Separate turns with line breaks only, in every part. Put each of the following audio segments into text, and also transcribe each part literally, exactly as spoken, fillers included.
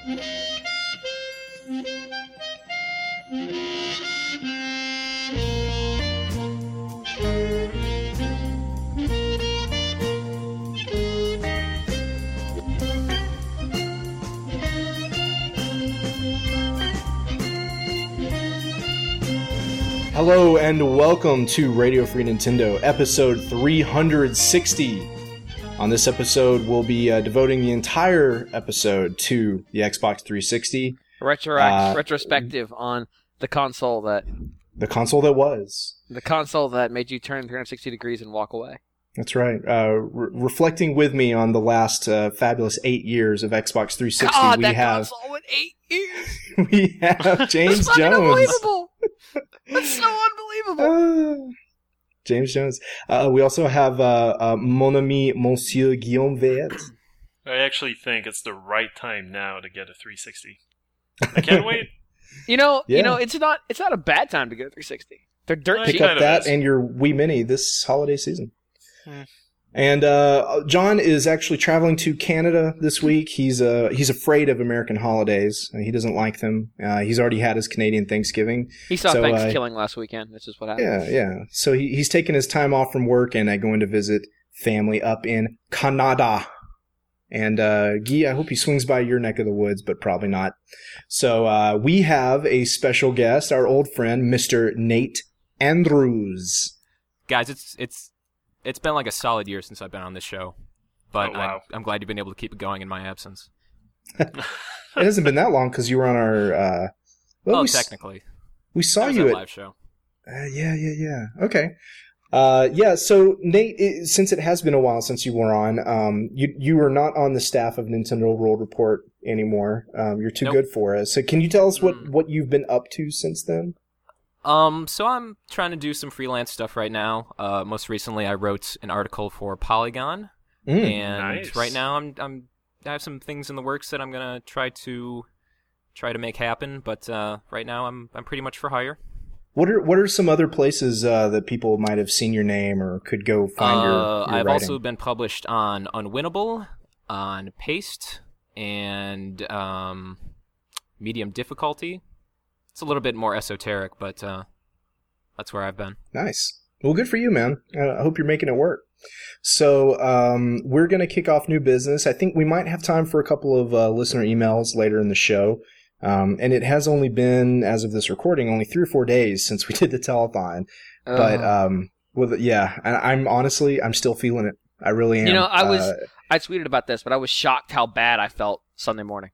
Hello and welcome to Radio Free Nintendo, episode three hundred sixty. On this episode, we'll be uh, devoting the entire episode to the Xbox three sixty.
Retroact-
uh,
retrospective on the console that...
The console that was.
The console that made you turn three hundred sixty degrees and walk away.
That's right. Uh, re- reflecting with me on the last uh, fabulous eight years of Xbox three sixty,
God,
we
that
have...
console went eight years!
we have James
That's fucking
Jones.
unbelievable! That's so unbelievable!
Uh, James Jones. Uh, we also have uh, uh, Mon ami Monsieur Guillaume Vert.
I actually think it's the right time now to get a three sixty. I can't wait.
You know,
Yeah.
you know, it's not it's not a bad time to get a three sixty. They're dirt
Well,
Pick
cheap.
kind
up
of
that
is.
and your Wii Mini this holiday season.
Hmm.
And uh, John is actually traveling to Canada this week. He's uh, he's afraid of American holidays. He doesn't like them. Uh, he's already had his Canadian Thanksgiving.
He saw
So, uh,
Thanksgiving last weekend. That's just what happened.
Yeah, yeah. So he, he's taking his time off from work and uh, going to visit family up in Canada. And uh, Guy, I hope he swings by your neck of the woods, but probably not. So uh, we have a special guest, our old friend, Mister Nate Andrews.
Guys, it's it's it's been like a solid year since I've been on this show, but
Oh, wow.
I'm, I'm glad you've been able to keep it going in my absence.
It hasn't been that long because you were on our. Uh, well,
oh,
we, s-
technically,
we saw
that was
you
that
at.
live show.
Uh, yeah, yeah, yeah. Okay. Uh, yeah. So Nate, it, since it has been a while since you were on, um, you you are not on the staff of Nintendo World Report anymore. Um, you're too
Nope.
good for us. So can you tell us what
Mm.
what you've been up to since then?
Um, so I'm trying to do some freelance stuff right now. Uh, most recently, I wrote an article for Polygon,
Mm.
and
Nice.
right now I'm I'm I have some things in the works that I'm gonna try to try to make happen. But uh, right now I'm I'm pretty much for hire.
What are what are some other places uh, that people might have seen your name or could go find your,
Uh,
your
I've
writing?
also been published on Unwinnable, on Paste, and um, Medium Difficulty. It's a little bit more esoteric, but uh, that's where I've been.
Nice. Well, good for you, man. Uh, I hope you're making it work. So um, we're going to kick off new business. I think we might have time for a couple of uh, listener emails later in the show. Um, and it has only been, as of this recording, only three or four days since we did the telethon. But
Uh,
um, with yeah, and I'm honestly, I'm still feeling it. I really am.
You know, I was-
Uh,
I tweeted about this, but I was shocked how bad I felt Sunday morning.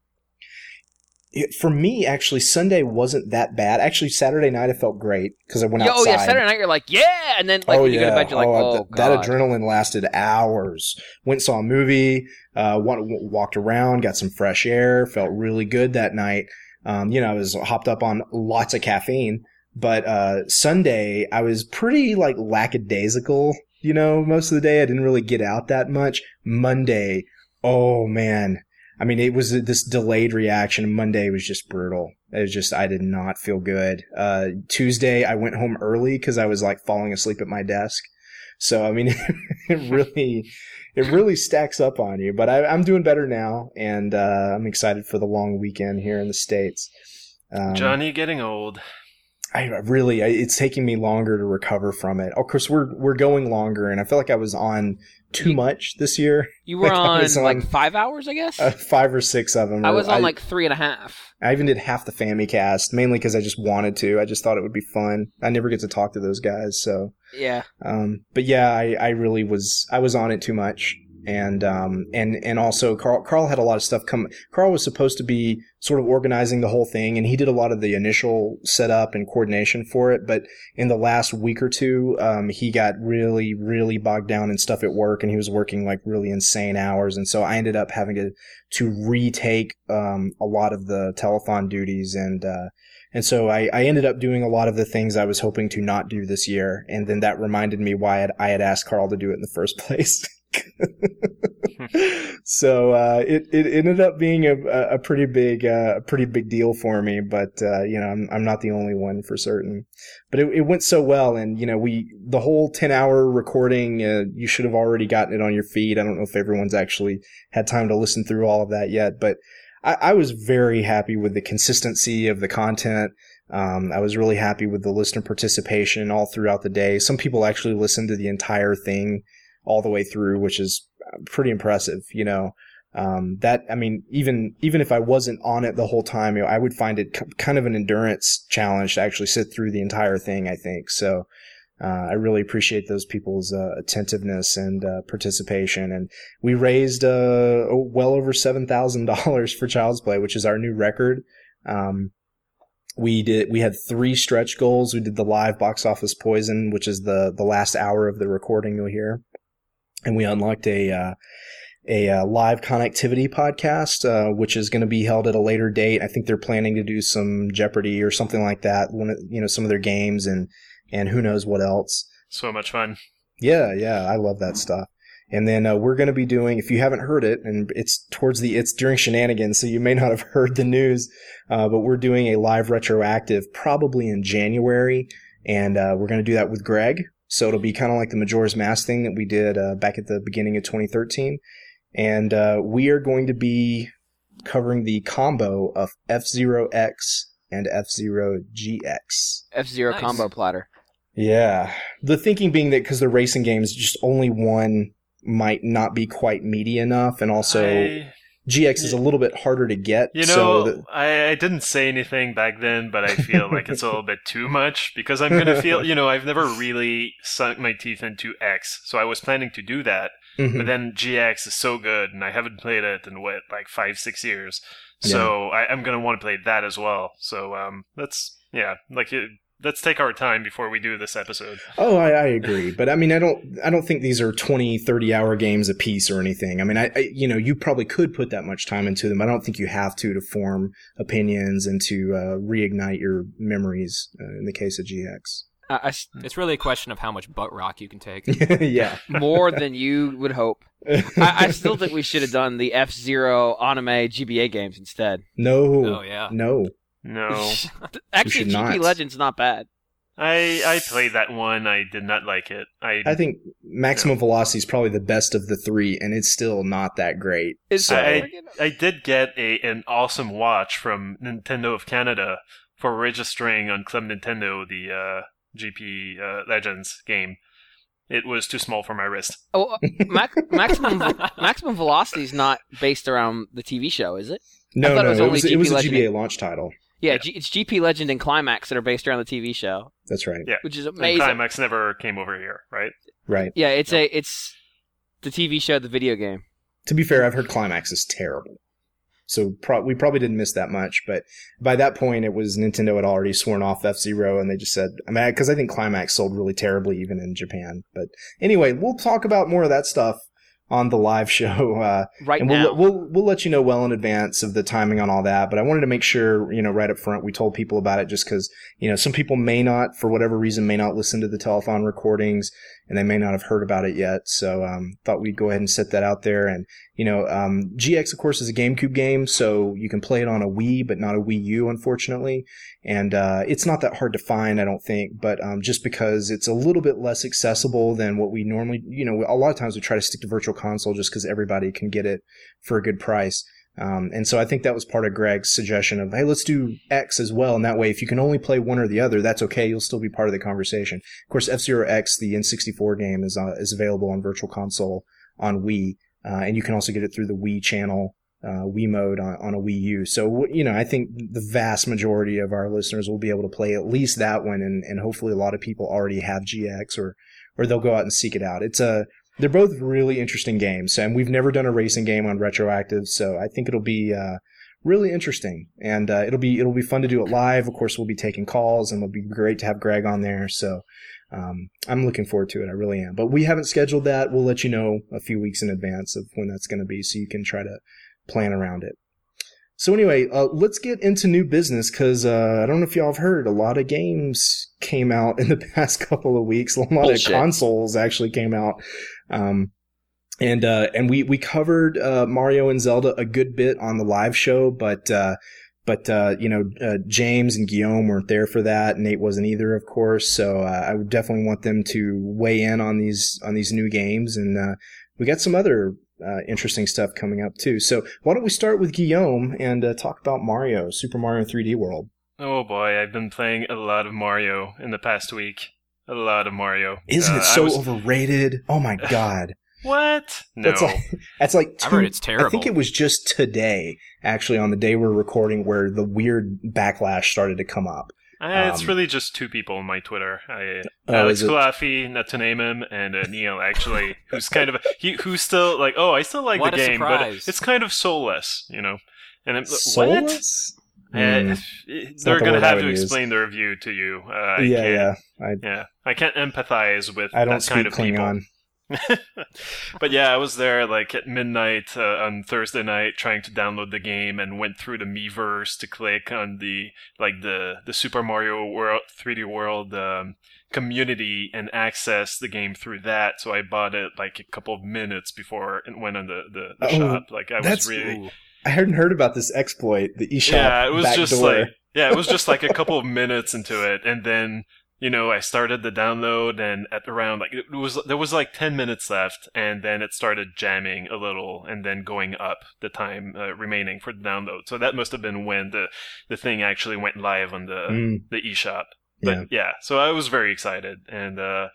it, for me, actually, Sunday wasn't that bad. Actually, Saturday night I felt great because I went
Yeah,
outside.
oh yeah, Saturday night you're like, yeah, and then like
oh
when you
yeah,
go to bed you're like,
oh,
oh,
th- that
God.
adrenaline lasted hours. Went and saw a movie, uh, wa- w- walked around, got some fresh air, felt really good that night. Um, you know, I was hopped up on lots of caffeine, but uh, Sunday I was pretty like lackadaisical. You know, most of the day I didn't really get out that much. Monday, oh man. I mean, it was this delayed reaction. Monday was just brutal. It was just, I did not feel good. Uh, Tuesday, I went home early because I was like falling asleep at my desk. So, I mean, it really, it really stacks up on you. But I, I'm doing better now, and uh, I'm excited for the long weekend here in the States. Um,
Johnny getting old.
I really, I, it's taking me longer to recover from it. Of course, we're we're going longer, and I feel like I was on too much this year.
You were
Like, I
on,
was on-
like five hours, I guess.
Uh, five or six of them.
I was on
I,
like three and a half.
I even did half the Famicast, mainly because I just wanted to. I just thought it would be fun. I never get to talk to those guys, so.
Yeah.
Um, but yeah, I, I really was. I was on it too much, and um, and and also Carl. Carl had a lot of stuff come. Carl was supposed to be sort of organizing the whole thing, and he did a lot of the initial setup and coordination for it. But in the last week or two, um, he got really, really bogged down in stuff at work, and he was working like really insane hours, and so I ended up having to to retake um a lot of the telethon duties, and uh, and so I, I ended up doing a lot of the things I was hoping to not do this year, and then that reminded me why I had, I had asked Carl to do it in the first place. So uh, it it ended up being a a pretty big uh, a pretty big deal for me, but uh, you know I'm I'm not the only one for certain. But it, it went so well, and you know we the whole ten hour recording. Uh, you should have already gotten it on your feed. I don't know if everyone's actually had time to listen through all of that yet, but I, I was very happy with the consistency of the content. Um, I was really happy with the listener participation all throughout the day. Some people actually listened to the entire thing all the way through, which is pretty impressive, you know. Um, that, I mean, even, even if I wasn't on it the whole time, you know, I would find it c- kind of an endurance challenge to actually sit through the entire thing, I think. So, uh, I really appreciate those people's, uh, attentiveness and, uh, participation. And we raised, uh, well over seven thousand dollars for Child's Play, which is our new record. Um, we did, we had three stretch goals. We did the live box office poison, which is the, the last hour of the recording you'll hear. And we unlocked a, uh, a uh, live connectivity podcast, uh, which is going to be held at a later date. I think they're planning to do some Jeopardy or something like that. One of, you know, some of their games and, and who knows what else.
So much fun.
Yeah. Yeah. I love that stuff. And then, uh, we're going to be doing, if you haven't heard it, and it's towards the, it's during shenanigans, so you may not have heard the news, uh, but we're doing a live retroactive probably in January. And, uh, we're going to do that with Greg. So it'll be kind of like the Majora's Mask thing that we did, uh, back at the beginning of twenty thirteen. And uh, we are going to be covering the combo of F-Zero X and F-Zero G X.
F-Zero
Nice.
combo platter.
Yeah. The thinking being that because they're racing games, just only one might not be quite meaty enough. And also,
I,
G X is a little bit harder to get.
you
so
know,
that,
I, I didn't say anything back then, but I feel like it's a little bit too much because I'm going to feel, you know, I've never really sunk my teeth into X. So I was planning to do that.
Mhm.
But then G X is so good, and I haven't played it in what, like five, six years. So I, I'm gonna want to play that as well. So um, let's, yeah, like it, let's take our time before we do this episode.
Oh, I, I agree. But I mean, I don't, I don't think these are twenty, thirty hour games a piece or anything. I mean, I, I, you know, you probably could put that much time into them. I don't think you have to, to form opinions and to, uh, reignite your memories uh, in the case of G X.
I, I s-
It's really a question of how much butt rock you can take.
Yeah.
more than you would hope. I, I still think we should have done the F-Zero anime G B A games instead.
No.
Oh, yeah.
No.
No,
Actually,
should
G P
not.
Legend's not bad.
I I played that one. I did not like it. I
I think Maximum Velocity is probably the best of the three, and it's still not that great.
It's
So-
I, I did get a an awesome watch from Nintendo of Canada for registering on Club Nintendo the uh, G P uh, Legends game. It was too small for my wrist.
Oh, uh, Mac- maximum maximum velocity is not based around the T V show, is it?
No,
thought it
no,
was
it
only
was,
G P
it was a
Legend.
G B A launch title.
Yeah,
Yeah.
G- it's G P Legend and Climax that are based around the T V show,
That's right.
Yeah,
which is
and
amazing.
Climax never came over here, right?
Right.
Yeah, it's a it's the T V show, the video game.
To be fair, I've heard Climax is terrible. So pro- we probably didn't miss that much, but by that point, it was Nintendo had already sworn off F-Zero, and they just said, I mean, because I think Climax sold really terribly even in Japan. But anyway, we'll talk about more of that stuff on the live show, uh,
Right
and
now,
we'll, we'll we'll let you know well in advance of the timing on all that. But I wanted to make sure, you know, right up front, we told people about it just because, you know, some people may not, for whatever reason, may not listen to the telethon recordings, and they may not have heard about it yet. So um, thought we'd go ahead and set that out there. And you know, um, G X, of course, is a GameCube game, so you can play it on a Wii, but not a Wii U, unfortunately. And uh, it's not that hard to find, I don't think, but um, just because it's a little bit less accessible than what we normally, you know, a lot of times we try to stick to Virtual Console just because everybody can get it for a good price. Um, and so I think that was part of Greg's suggestion of, hey, let's do X as well. And that way, if you can only play one or the other, that's okay. You'll still be part of the conversation. Of course, F-Zero X, the N sixty-four game, is uh, is available on Virtual Console on Wii. Uh, and you can also get it through the Wii channel, uh, Wii mode on, on a Wii U. So, you know, I think the vast majority of our listeners will be able to play at least that one. And, and hopefully a lot of people already have G X or, or they'll go out and seek it out. It's a, they're both really interesting games. And we've never done a racing game on Retroactive. So I think it'll be, uh, really interesting. And, uh, it'll be, it'll be fun to do it live. Of course, we'll be taking calls and it'll be great to have Greg on there. So, Um, I'm looking forward to it. I really am. But we haven't scheduled that. We'll let you know a few weeks in advance of when that's going to be so you can try to plan around it. So anyway, uh, let's get into new business because uh, I don't know if y'all have heard, a lot of games came out in the past couple of weeks. A lot
Bullshit.
of consoles actually came out. Um, and uh, and we, we covered uh, Mario and Zelda a good bit on the live show, but uh, But, uh, you know, uh, James and Guillaume weren't there for that. Nate wasn't either, of course. So, uh, I would definitely want them to weigh in on these, on these new games. And, uh, we got some other, uh, interesting stuff coming up too. So why don't we start with Guillaume and uh, talk about Mario, Super Mario three D World?
Oh boy, I've been playing a lot of Mario in the past week. A lot of Mario.
Isn't
uh,
it so
was...
overrated? Oh my god.
What? No.
That's like, that's like two,
I heard it's terrible.
I think it was just today, actually, on the day we're recording, where the weird backlash started to come up.
Uh, it's
Um,
really just two people on my Twitter. I,
Oh,
Alex
is it?
Kalafi, not to name him, and uh, Neil, actually, who's kind of, he, who's still like, oh, I still like
What
the
a
game,
surprise.
but it's kind of soulless, you know? And I'm, what?
Soulless?
Uh,
Hmm.
they're
not the
going to
word I
have
would
to
use.
explain the review to you. Uh, I
yeah,
can't,
yeah. I,
yeah. I can't empathize with
I don't
that
speak
kind of people.
Klingon.
But yeah, I was there like at midnight uh, on Thursday night trying to download the game and went through the Miiverse to click on the like the the Super Mario World three D World um, community and access the game through that. So I bought it like a couple of minutes before it went on the the, the
Oh,
shop. Like I was
that's-
really
Ooh.
I hadn't heard about this exploit, the eShop
yeah, it was
back
just
door.
like yeah, it was just like a couple of minutes into it, and then you know I started the download, and at around like it was there was like ten minutes left, and then it started jamming a little, and then going up the time uh, remaining for the download. So that must have been when the the thing actually went live on the
Mm,
the eShop.
yeah.
But yeah, so I was very excited, and uh,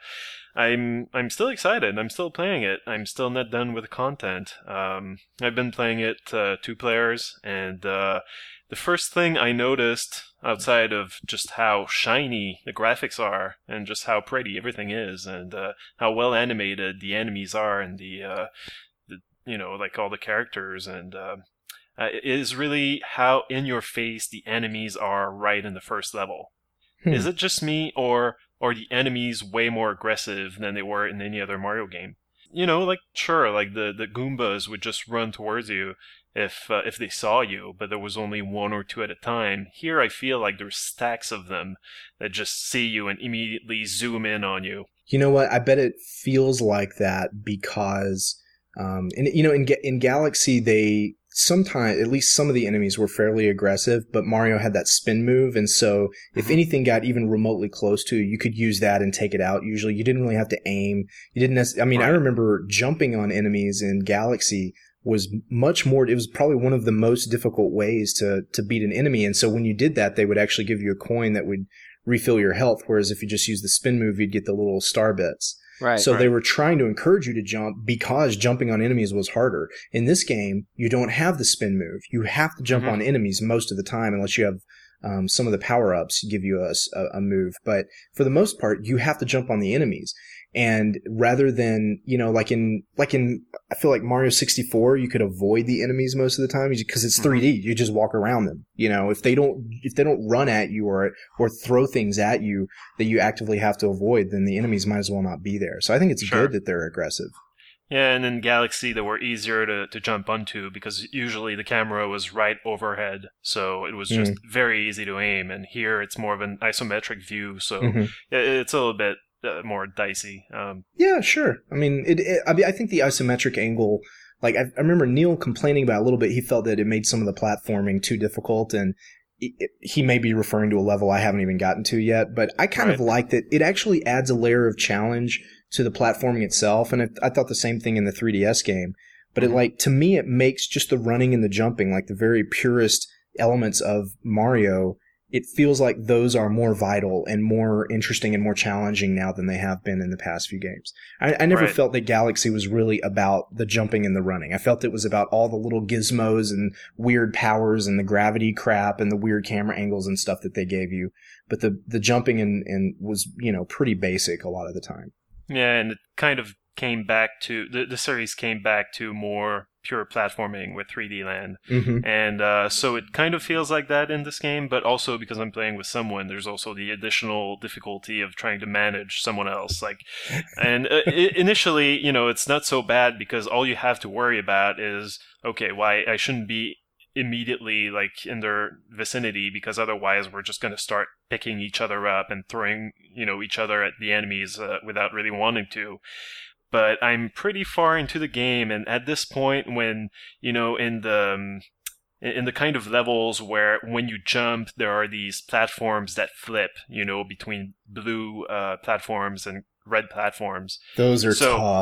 I'm I'm still excited. I'm still playing it. I'm still not done with the content. Um, I've been playing it uh, two players, and uh, the first thing I noticed, outside of just how shiny the graphics are, and just how pretty everything is, and uh, how well animated the enemies are, and the, uh, the you know like all the characters, and uh, uh, is really how in your face the enemies are right in the first level.
Hmm.
Is it just me, or are the enemies way more aggressive than they were in any other Mario game? You know, like, sure, like the, the Goombas would just run towards you if uh, if they saw you, but there was only one or two at a time. Here I feel like there's stacks of them that just see you and immediately zoom in on you.
You know what? I bet it feels like that because, um, in, you know, in Ga- in Galaxy, they sometimes, at least some of the enemies were fairly aggressive, but Mario had that spin move, and so if anything got even remotely close to you, you could use that and take it out. Usually, you didn't really have to aim. You didn't. Nec- I mean, I
Right.
remember jumping on enemies in Galaxy was much more. It was probably one of the most difficult ways to to beat an enemy, and so when you did that, they would actually give you a coin that would refill your health. Whereas if you just use the spin move, you'd get the little star bits.
Right.
So
right.
they were trying to encourage you to jump because jumping on enemies was harder. In this game, you don't have the spin move. You have to jump
Mhm.
on enemies most of the time unless you have um, some of the power-ups give you a, s- a- a move. But for the most part, you have to jump on the enemies. And rather than, you know, like in, like in, I feel like Mario sixty-four, you could avoid the enemies most of the time because it's three D. You just walk around them. You know, if they don't, if they don't run at you or, or throw things at you that you actively have to avoid, then the enemies might as well not be there. So I think it's
Sure.
good that they're aggressive.
Yeah, and in Galaxy they were easier to, to jump onto because usually the camera was right overhead, so it was just very easy to aim. And here it's more of an isometric view, so
Mhm.
yeah, it's a little bit uh, more dicey. Um,
Yeah, sure. I mean, it, it, I mean, I think the isometric angle, like I, I remember Neil complaining about it a little bit. He felt that it made some of the platforming too difficult, and it, it- he may be referring to a level I haven't even gotten to yet. But I kind of
Right.
like that it actually adds a layer of challenge to the platforming itself. And it, I thought the same thing in the three D S game. But it like to me, it makes just the running and the jumping, like the very purest elements of Mario. It feels like those are more vital and more interesting and more challenging now than they have been in the past few games. I, I never
Right.
felt that Galaxy was really about the jumping and the running. I felt it was about all the little gizmos and weird powers and the gravity crap and the weird camera angles and stuff that they gave you. But the, the jumping and, and was, you know, pretty basic a lot of the time.
yeah, and it kind of came back to the the series came back to more pure platforming with three D Land.
Mm-hmm.
And uh, so it kind of feels like that in this game, but also because I'm playing with someone, there's also the additional difficulty of trying to manage someone else. Like, and uh, I- initially, you know, it's not so bad because all you have to worry about is, okay, why I shouldn't be immediately like in their vicinity because otherwise we're just going to start picking each other up and throwing, you know, each other at the enemies uh, without really wanting to. But I'm pretty far into the game, and at this point, when you know, in the um, in the kind of levels where when you jump, there are these platforms that flip, you know, between blue uh, platforms and red platforms.
Those are
So-
tough.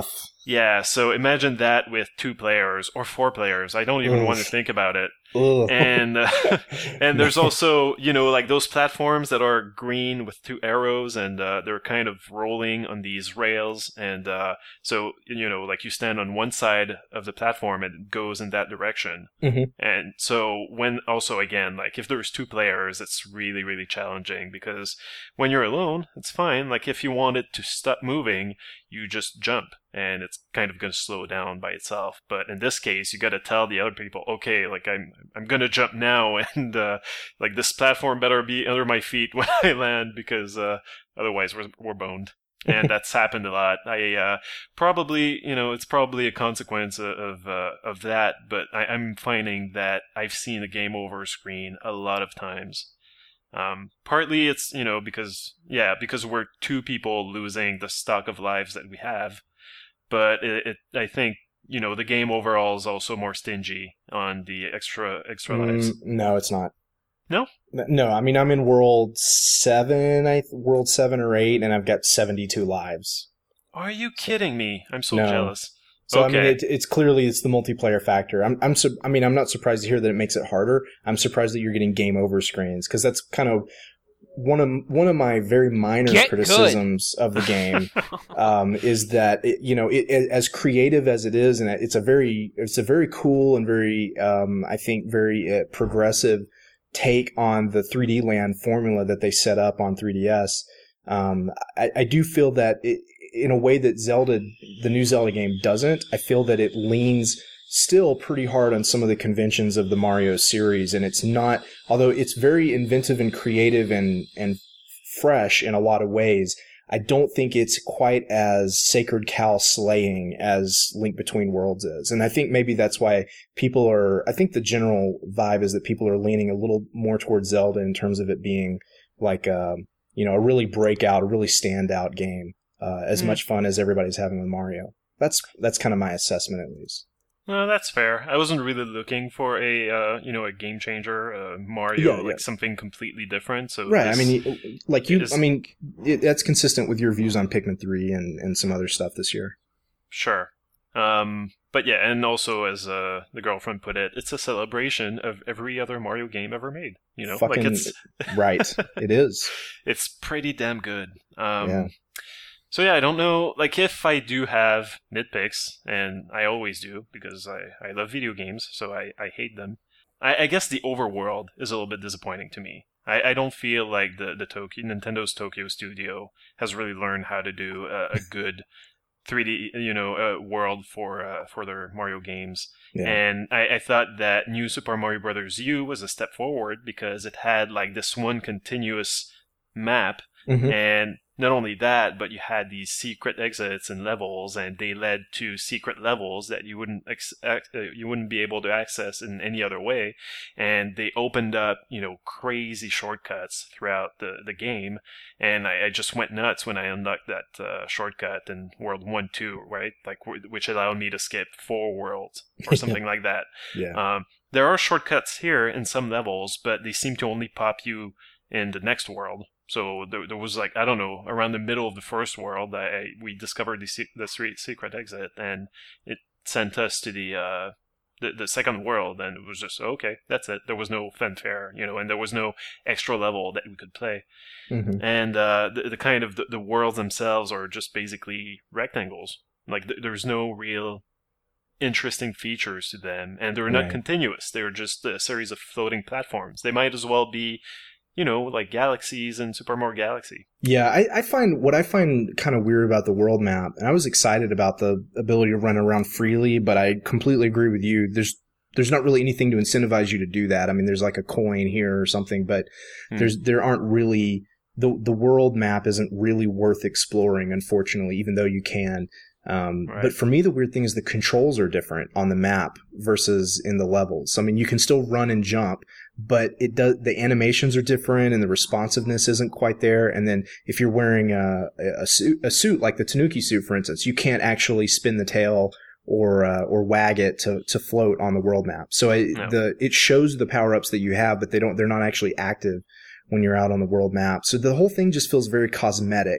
Yeah, so imagine that with two players or four players. I don't even
Oof.
want to think about it.
Ugh.
And uh, and there's also, you know, like those platforms that are green with two arrows, and uh, they're kind of rolling on these rails. And uh, so, you know, like you stand on one side of the platform and it goes in that direction.
Mhm.
And so when also, again, like if there's two players, it's really, really challenging because when you're alone, it's fine. Like if you want it to stop moving, you just jump and it's kind of going to slow down by itself. But in this case, you got to tell the other people, okay, like I'm I'm going to jump now, and uh, like this platform better be under my feet when I land because uh, otherwise we're we're boned. And that's happened a lot. I uh, probably, you know, it's probably a consequence of of, uh, of that. But I, I'm finding that I've seen a game over screen a lot of times. Um, partly it's, you know, because, yeah, because we're two people losing the stock of lives that we have. But it, it I think, you know, the game overall is also more stingy on the extra extra lives.
Mm, no, it's not.
No?
N- No, I mean, I'm in world seven, I th- world seven or eight, and I've got seventy-two lives.
Are you kidding me? I'm so
No.
jealous.
So
Okay.
I mean, it, it's clearly it's the multiplayer factor. I'm, I'm, su- I mean, I'm not surprised to hear that it makes it harder. I'm surprised that you're getting game over screens because that's kind of one of one of my very minor
Get
criticisms of the game. um, is that it, you know, it, it, as creative as it is, and it's a very, it's a very cool and very, um, I think, very uh, progressive take on the three D land formula that they set up on three D S. Um, I, I do feel that it, in a way that Zelda, the new Zelda game doesn't, I feel that it leans still pretty hard on some of the conventions of the Mario series. And it's not, although it's very inventive and creative and, and fresh in a lot of ways, I don't think it's quite as sacred cow slaying as Link Between Worlds is. And I think maybe that's why people are, I think the general vibe is that people are leaning a little more towards Zelda in terms of it being like, a, you know, a really breakout, a really standout game. Uh, as
Mm.
much fun as everybody's having with Mario. That's that's kind of my assessment, at least.
No, that's fair. I wasn't really looking for a uh, you know a game changer, uh, Mario,
Yeah,
like
yeah.
something completely different. So
Right.
this-
I mean, y- like you.
is-
I mean, it, that's consistent with your views on Pikmin three and, and some other stuff this year.
sure. Um, but yeah, and also as uh, the girlfriend put it, it's a celebration of every other Mario game ever made. You know,
Fucking
like it's
right. It is.
it's pretty damn good. Um,
Yeah.
So yeah, I don't know, like if I do have nitpicks, and I always do, because I, I love video games, so I, I hate them. I, I guess the overworld is a little bit disappointing to me. I, I don't feel like the, the Tokyo, Nintendo's Tokyo studio has really learned how to do a, a good three D, you know, uh, world for uh, for their Mario games.
Yeah.
And I, I thought that New Super Mario Bros. U was a step forward because it had like this one continuous map.
Mhm.
And not only that, but you had these secret exits and levels, and they led to secret levels that you wouldn't ex- ac- uh, you wouldn't be able to access in any other way. And they opened up, you know, crazy shortcuts throughout the, the game. And I, I just went nuts when I unlocked that uh, shortcut in World One, Two, right? Like w- which allowed me to skip four worlds or something like that.
Yeah.
Um, there are shortcuts here in some levels, but they seem to only pop you in the next world. So there, there was like, I don't know, around the middle of the first world, I, I- we discovered the se- the street secret exit, and it sent us to the uh the, the second world, and it was just okay, that's it. There was no fanfare, you know, and there was no extra level that we could play.
Mhm.
And uh, the, the kind of the, the worlds themselves are just basically rectangles. Like th- there's no real interesting features to them, and they're not
Right.
continuous. They're just a series of floating platforms. They might as well be, you know, like galaxies in Super Mario Galaxy.
Yeah, I, I find what I find kind of weird about the world map, and I was excited about the ability to run around freely, but I completely agree with you. There's there's not really anything to incentivize you to do that. I mean, there's like a coin here or something, but
Hmm.
there's there aren't really the the world map isn't really worth exploring, unfortunately, even though you can. Um,
Right.
But for me, the weird thing is the controls are different on the map versus in the levels. I mean, you can still run and jump, but it does, the animations are different and the responsiveness isn't quite there. And then if you're wearing a, a suit, a suit like the Tanuki suit, for instance, you can't actually spin the tail or, uh, or wag it to, to float on the world map. So it,
No.
the, it shows the power ups that you have, but they don't, they're not actually active when you're out on the world map. So the whole thing just feels very cosmetic.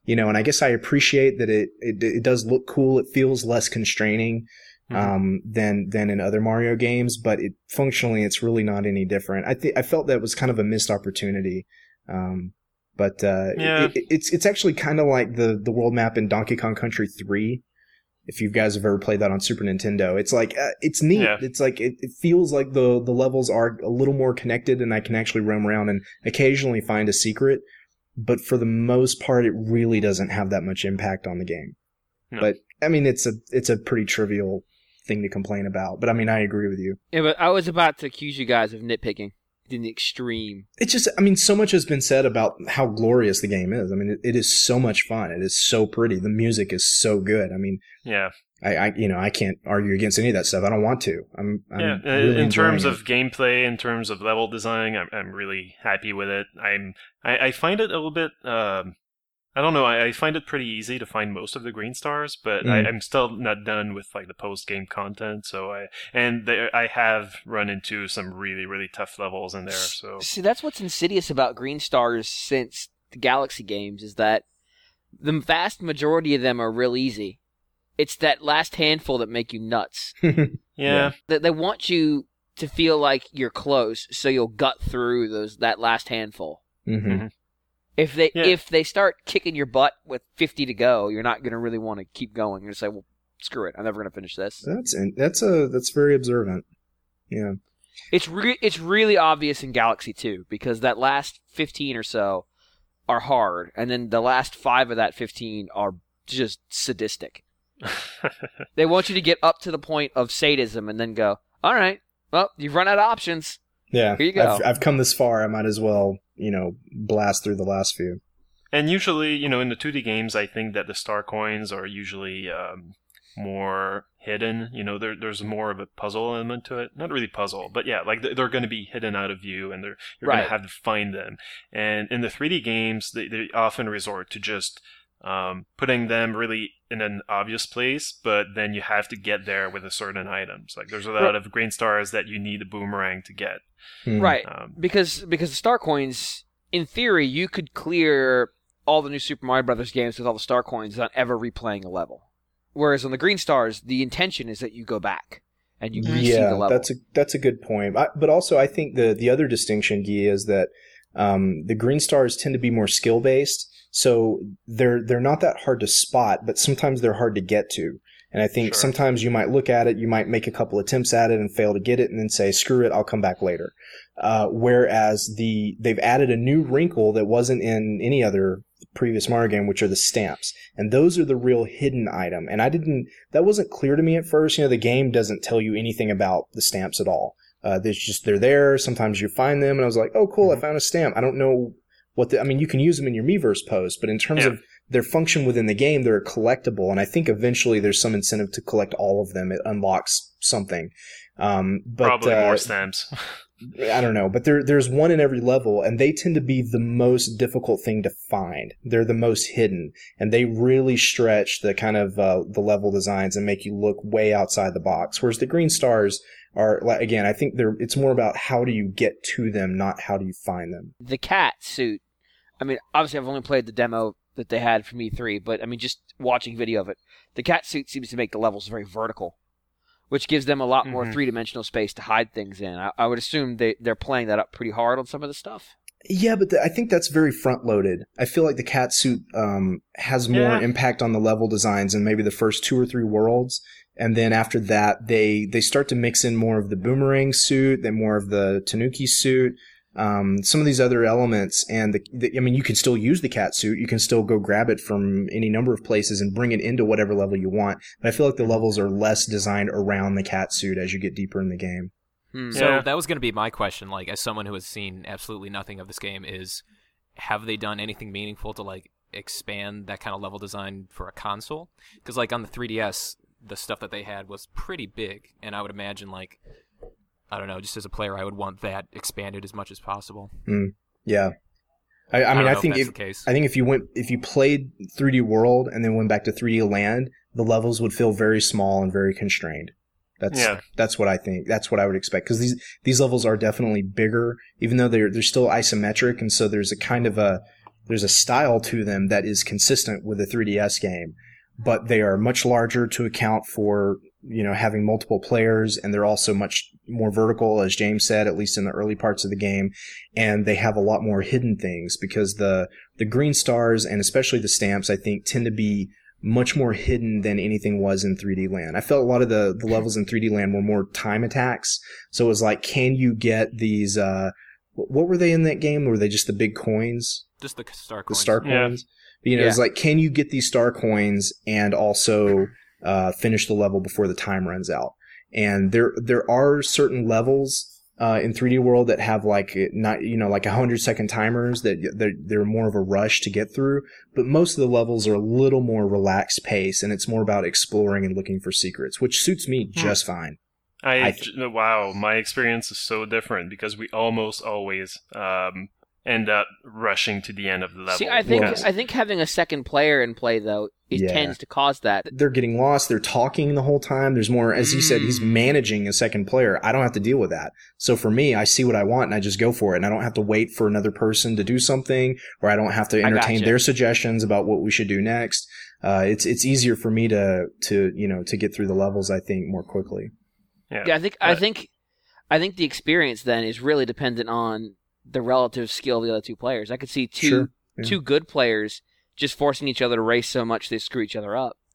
you know, and I guess I appreciate that it, it, it does look cool. It feels less constraining, um, mm-hmm. than, than in other Mario games, but it functionally, it's really not any different. I think, I felt that was kind of a missed opportunity. Um, but, uh,
yeah.
it, it, it's, it's actually kind of like the, the world map in Donkey Kong Country three. If you guys have ever played that on Super Nintendo, it's like, uh, it's neat.
Yeah.
It's like, it, it feels like the, the levels are a little more connected and I can actually roam around and occasionally find a secret. But for the most part, it really doesn't have that much impact on the game. No. But I mean, it's a, it's a pretty trivial thing to complain about. But I mean, I agree with you.
Yeah, but I was about to accuse you guys of nitpicking in the extreme.
It's just, I mean, so much has been said about how glorious the game is. I mean, it, it is so much fun. It is so pretty. The music is so good. I mean,
yeah,
I, I you know, I can't argue against any of that stuff. I don't want to. I'm, I'm
yeah.
really
in terms
it.
of gameplay, in terms of level design, I'm, I'm really happy with it. I'm, I, I find it a little bit, um, I don't know. I, I find it pretty easy to find most of the green stars, but mm. I, I'm still not done with like the post game content. So I and there, I have run into some really really tough levels in there. So
see, that's what's insidious about green stars since the Galaxy games is that the vast majority of them are real easy. It's that last handful that make you nuts.
yeah,
yeah. They, they want you to feel like you're close, so you'll gut through those that last handful.
Mm-hmm. Mm-hmm.
If they
yeah.
if they start kicking your butt with fifty to go, you're not going to really want to keep going. You're going to say, "Well, screw it. I'm never going to finish this."
That's that's a that's very observant. Yeah.
It's re- it's really obvious in Galaxy two because that last fifteen or so are hard, and then the last five of that fifteen are just sadistic. They want you to get up to the point of sadism and then go, "All right, well, you've run out of options."
Yeah,
here you go.
I've, I've come this far. I might as well, you know, blast through the last few.
And usually, you know, in the two D games, I think that the star coins are usually um, more hidden. You know, there, there's more of a puzzle element to it. Not really puzzle, but yeah, like they're going to be hidden out of view, and they're you're
right.
going to have to find them. And in the three D games, they, they often resort to just um, putting them really in an obvious place, but then you have to get there with a certain items. Like there's a lot
right.
of green stars that you need a boomerang to get.
Hmm.
Right,
um,
because because the star coins, in theory, you could clear all the new Super Mario Brothers games with all the star coins without ever replaying a level. Whereas on the green stars, the intention is that you go back and you re-see
yeah,
the level.
that's a that's a good point. I, but also, I think the the other distinction, Guy, is that um, the green stars tend to be more skill based, so they're they're not that hard to spot, but sometimes they're hard to get to. And I think
sure.
sometimes you might look at it, you might make a couple attempts at it and fail to get it, and then say, "Screw it, I'll come back later." Uh, whereas the they've added a new wrinkle that wasn't in any other previous Mario game, which are the stamps, and those are the real hidden item. And I didn't that wasn't clear to me at first. You know, the game doesn't tell you anything about the stamps at all. Uh, there's just they're there. Sometimes you find them, and I was like, "Oh, cool! I found a stamp." I don't know what the, I mean. You can use them in your Miiverse post, but in terms
yeah.
of their function within the game, they're collectible, and I think eventually there's some incentive to collect all of them. It unlocks something. Um, but,
Probably
uh,
more stamps.
I don't know, but there there's one in every level, and they tend to be the most difficult thing to find. They're the most hidden, and they really stretch the kind of uh, the level designs and make you look way outside the box. Whereas the green stars are, again, I think they're it's more about how do you get to them, not how do you find them.
The cat suit. I mean, obviously, I've only played the demo that they had from E three, but I mean, just watching video of it, the cat suit seems to make the levels very vertical, which gives them a lot more mm-hmm. three-dimensional space to hide things in. I, I would assume they, they're playing that up pretty hard on some of the stuff.
Yeah, but the, I think that's very front-loaded. I feel like the cat suit um, has more
yeah.
impact on the level designs in maybe the first two or three worlds, and then after that, they, they start to mix in more of the boomerang suit, then more of the Tanuki suit, um, some of these other elements, and the, the, I mean, you can still use the cat suit. You can still go grab it from any number of places and bring it into whatever level you want. But I feel like the levels are less designed around the cat suit as you get deeper in the game.
Hmm.
So
Yeah.
that was going to be my question, like, as someone who has seen absolutely nothing of this game, is have they done anything meaningful to, like, expand that kind of level design for a console? Because, like, on the three D S, the stuff that they had was pretty big, and I would imagine, like, I don't know, just as a player, I would want that expanded as much as possible.
Mm, yeah. I, I
I
mean,
don't
I
know
think
if
if,
that's the case.
I think if you went, if you played three D World and then went back to three D Land, the levels would feel very small and very constrained. That's
Yeah.
that's what I think. That's what I would expect, because these these levels are definitely bigger, even though they're they're still isometric, and so there's a kind of a there's a style to them that is consistent with a three D S game, but they are much larger to account for, you know, having multiple players, and they're also much more vertical, as James said, at least in the early parts of the game, and they have a lot more hidden things because the the green stars and especially the stamps, I think, tend to be much more hidden than anything was in three D Land. I felt a lot of the, the levels in three D Land were more time attacks. So it was like, can you get these, uh, what were they in that game? Were they just the big coins?
Just the star
The
coins.
star
Yeah.
coins? You know,
Yeah.
it's like, can you get these star coins and also, uh, finish the level before the time runs out? And there, there are certain levels, Uh, in three D World that have like not you know like a hundred second timers that they're, they're more of a rush to get through, but most of the levels are a little more relaxed pace, and it's more about exploring and looking for secrets, which suits me just fine.
I,
I th-
j- wow, my experience is so different because we almost always um, end up rushing to the end of the level.
See, I think
because-
I think having a second player in play though it
Yeah.
tends to cause that.
They're getting lost. They're talking the whole time. There's more, as you said, he's
Mm.
managing a second player. I don't have to deal with that. So for me, I see what I want and I just go for it. And I don't have to wait for another person to do something, or I don't have to
I
entertain
gotcha.
their suggestions about what we should do next. Uh, it's, it's easier for me to, to, you know, to get through the levels, I think, more quickly.
yeah.
Yeah, I think I
Uh,
think I think the experience then is really dependent on the relative skill of the other two players. I could see two
Sure. Yeah.
two good players just forcing each other to race so much they screw each other up.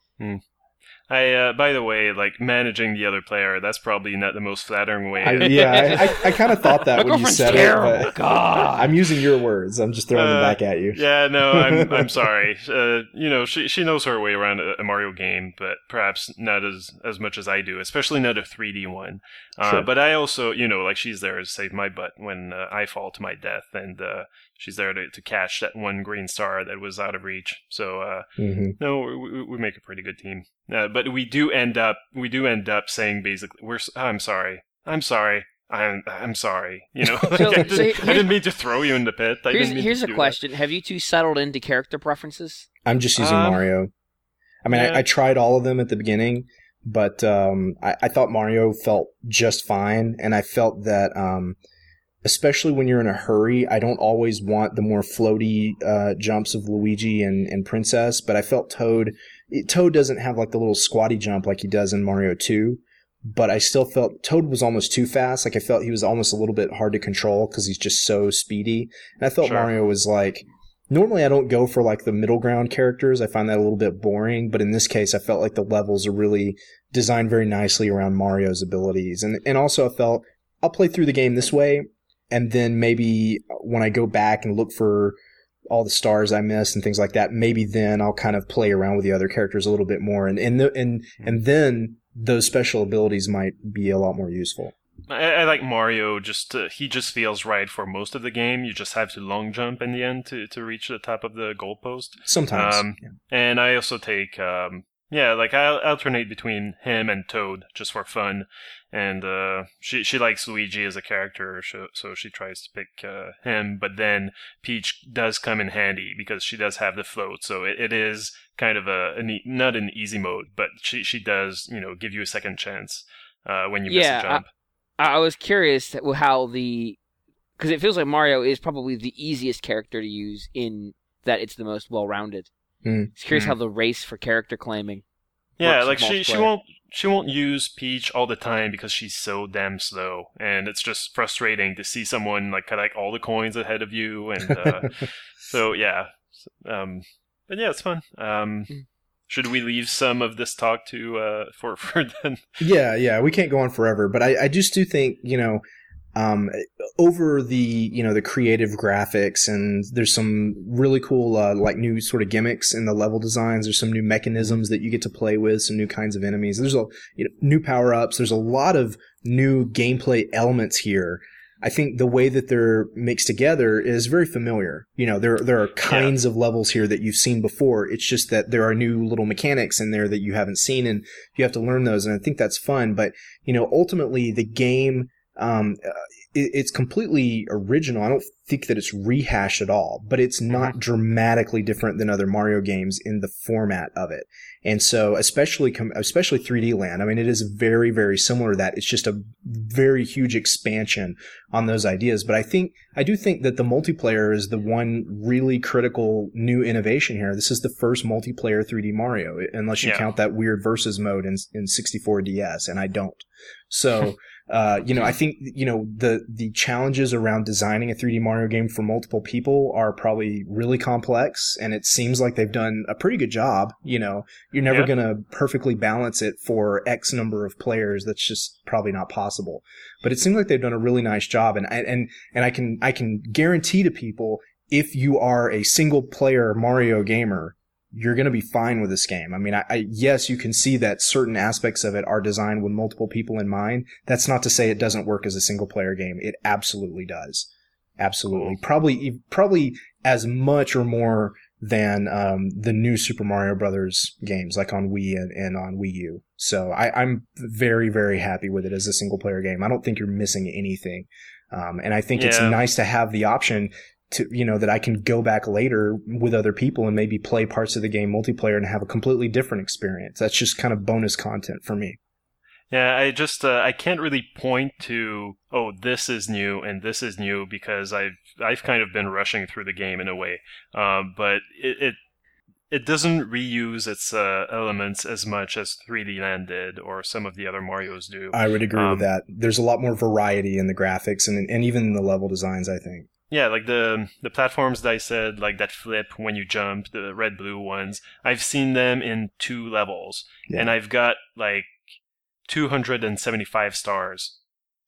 I, uh, by the way, like managing the other player, that's probably not the most flattering way.
I, yeah, I, I, I kind of thought that
My
when you
girlfriend's
said
terrible.
it, but
God.
I'm using your words. I'm just throwing them
Uh,
back at you.
Yeah, no, I'm I'm sorry. Uh, you know, she she knows her way around a, a Mario game, but perhaps not as as much as I do, especially not a three D one. Uh,
Sure.
But I also, you know, like she's there to save my butt when uh, I fall to my death, and uh, she's there to, to catch that one green star that was out of reach. So uh,
hmm
no, we, we make a pretty good team. Uh, but we do end up we do end up saying basically, we're s- I'm sorry, I'm sorry. I'm I'm sorry. You know,
So-
I,
so
didn't,
here-
I didn't mean to throw you in the pit. I
Here's
didn't mean
here's
to
a
do
question: Have you two settled into character preferences?
I'm just using
Um,
Mario. I mean,
yeah.
I, I tried all of them at the beginning, but um, I, I thought Mario felt just fine, and I felt that, um, especially when you're in a hurry, I don't always want the more floaty uh, jumps of Luigi and, and Princess, but I felt Toad. It, Toad doesn't have like the little squatty jump like he does in Mario two, but I still felt Toad was almost too fast. Like I felt he was almost a little bit hard to control because he's just so speedy. And I felt
Sure.
Mario was like. Normally, I don't go for like the middle ground characters. I find that a little bit boring. But in this case, I felt like the levels are really designed very nicely around Mario's abilities. And and also, I felt I'll play through the game this way, and then maybe when I go back and look for all the stars I missed and things like that, maybe then I'll kind of play around with the other characters a little bit more. And and the, and and then those special abilities might be a lot more useful.
I, I like Mario. Just uh, he just feels right for most of the game. You just have to long jump in the end to, to reach the top of the goalpost.
Sometimes.
Um,
yeah.
And I also take um, yeah, like I alternate between him and Toad just for fun. And uh, she she likes Luigi as a character, so, so she tries to pick uh, him. But then Peach does come in handy because she does have the float. So it, it is kind of a an e- not an easy mode, but she she does you know give you a second chance uh, when you
Yeah,
miss a jump.
I was curious how the because it feels like Mario is probably the easiest character to use in that it's the most well-rounded.
Mm.
It's curious
Mm.
how the race for character claiming.
Yeah,
works
like
with
she she
multiplayer.
won't she won't use Peach all the time because she's so damn slow, and it's just frustrating to see someone like collect all the coins ahead of you, and uh, so yeah, um, but yeah, it's fun. Um,
Mm.
should we leave some of this talk to uh for for then?
Yeah, yeah, we can't go on forever, but I, I just do think, you know, um, over the, you know, the creative graphics, and there's some really cool, uh, like new sort of gimmicks in the level designs. There's some new mechanisms that you get to play with, some new kinds of enemies. There's a, you know, new power-ups. There's a lot of new gameplay elements here. I think the way that they're mixed together is very familiar. You know, there there are kinds of levels here that you've seen before. It's just that there are new little mechanics in there that you haven't seen, and you have to learn those. And I think that's fun. But, you know, ultimately the game, um, uh, it, it's completely original. I don't think that it's rehashed at all, but it's not mm-hmm. dramatically different than other Mario games in the format of it. And so, especially com- especially three D Land, I mean, it is very, very similar to that. It's just a very huge expansion on those ideas. But I think, I do think that the multiplayer is the one really critical new innovation here. This is the first multiplayer three D Mario, unless you yeah. count that weird versus mode in, in sixty-four D S, and I don't. So, uh, you know, I think, you know, the, the challenges around designing a three D Mario game for multiple people are probably really complex, and it seems like they've done a pretty good job. You know, you're never yeah. going to perfectly balance it for X number of players. That's just probably not possible. But it seems like they've done a really nice job, and, and, and I can, I can guarantee to people, if you are a single player Mario gamer, you're going to be fine with this game. I mean, I, I, yes, you can see that certain aspects of it are designed with multiple people in mind. That's not to say it doesn't work as a single player game. It absolutely does. Absolutely. Probably, probably as much or more than, um, the new Super Mario Brothers games, like on Wii and, and on Wii U. So I, I'm very, very happy with it as a single player game. I don't think you're missing anything. Um, and I think yeah. it's nice to have the option to, you know, that I can go back later with other people and maybe play parts of the game multiplayer and have a completely different experience. That's just kind of bonus content for me.
Yeah, I just, uh, I can't really point to, oh, this is new and this is new, because I've, I've kind of been rushing through the game in a way. Um, but it, it, it doesn't reuse its, uh, elements as much as three D Land did, or some of the other Marios do.
I would agree um, with that. There's a lot more variety in the graphics and, and even in the level designs, I think.
Yeah, like the the platforms that I said, like that flip when you jump, the red blue ones, I've seen them in two levels, yeah. and I've got like two hundred seventy-five stars.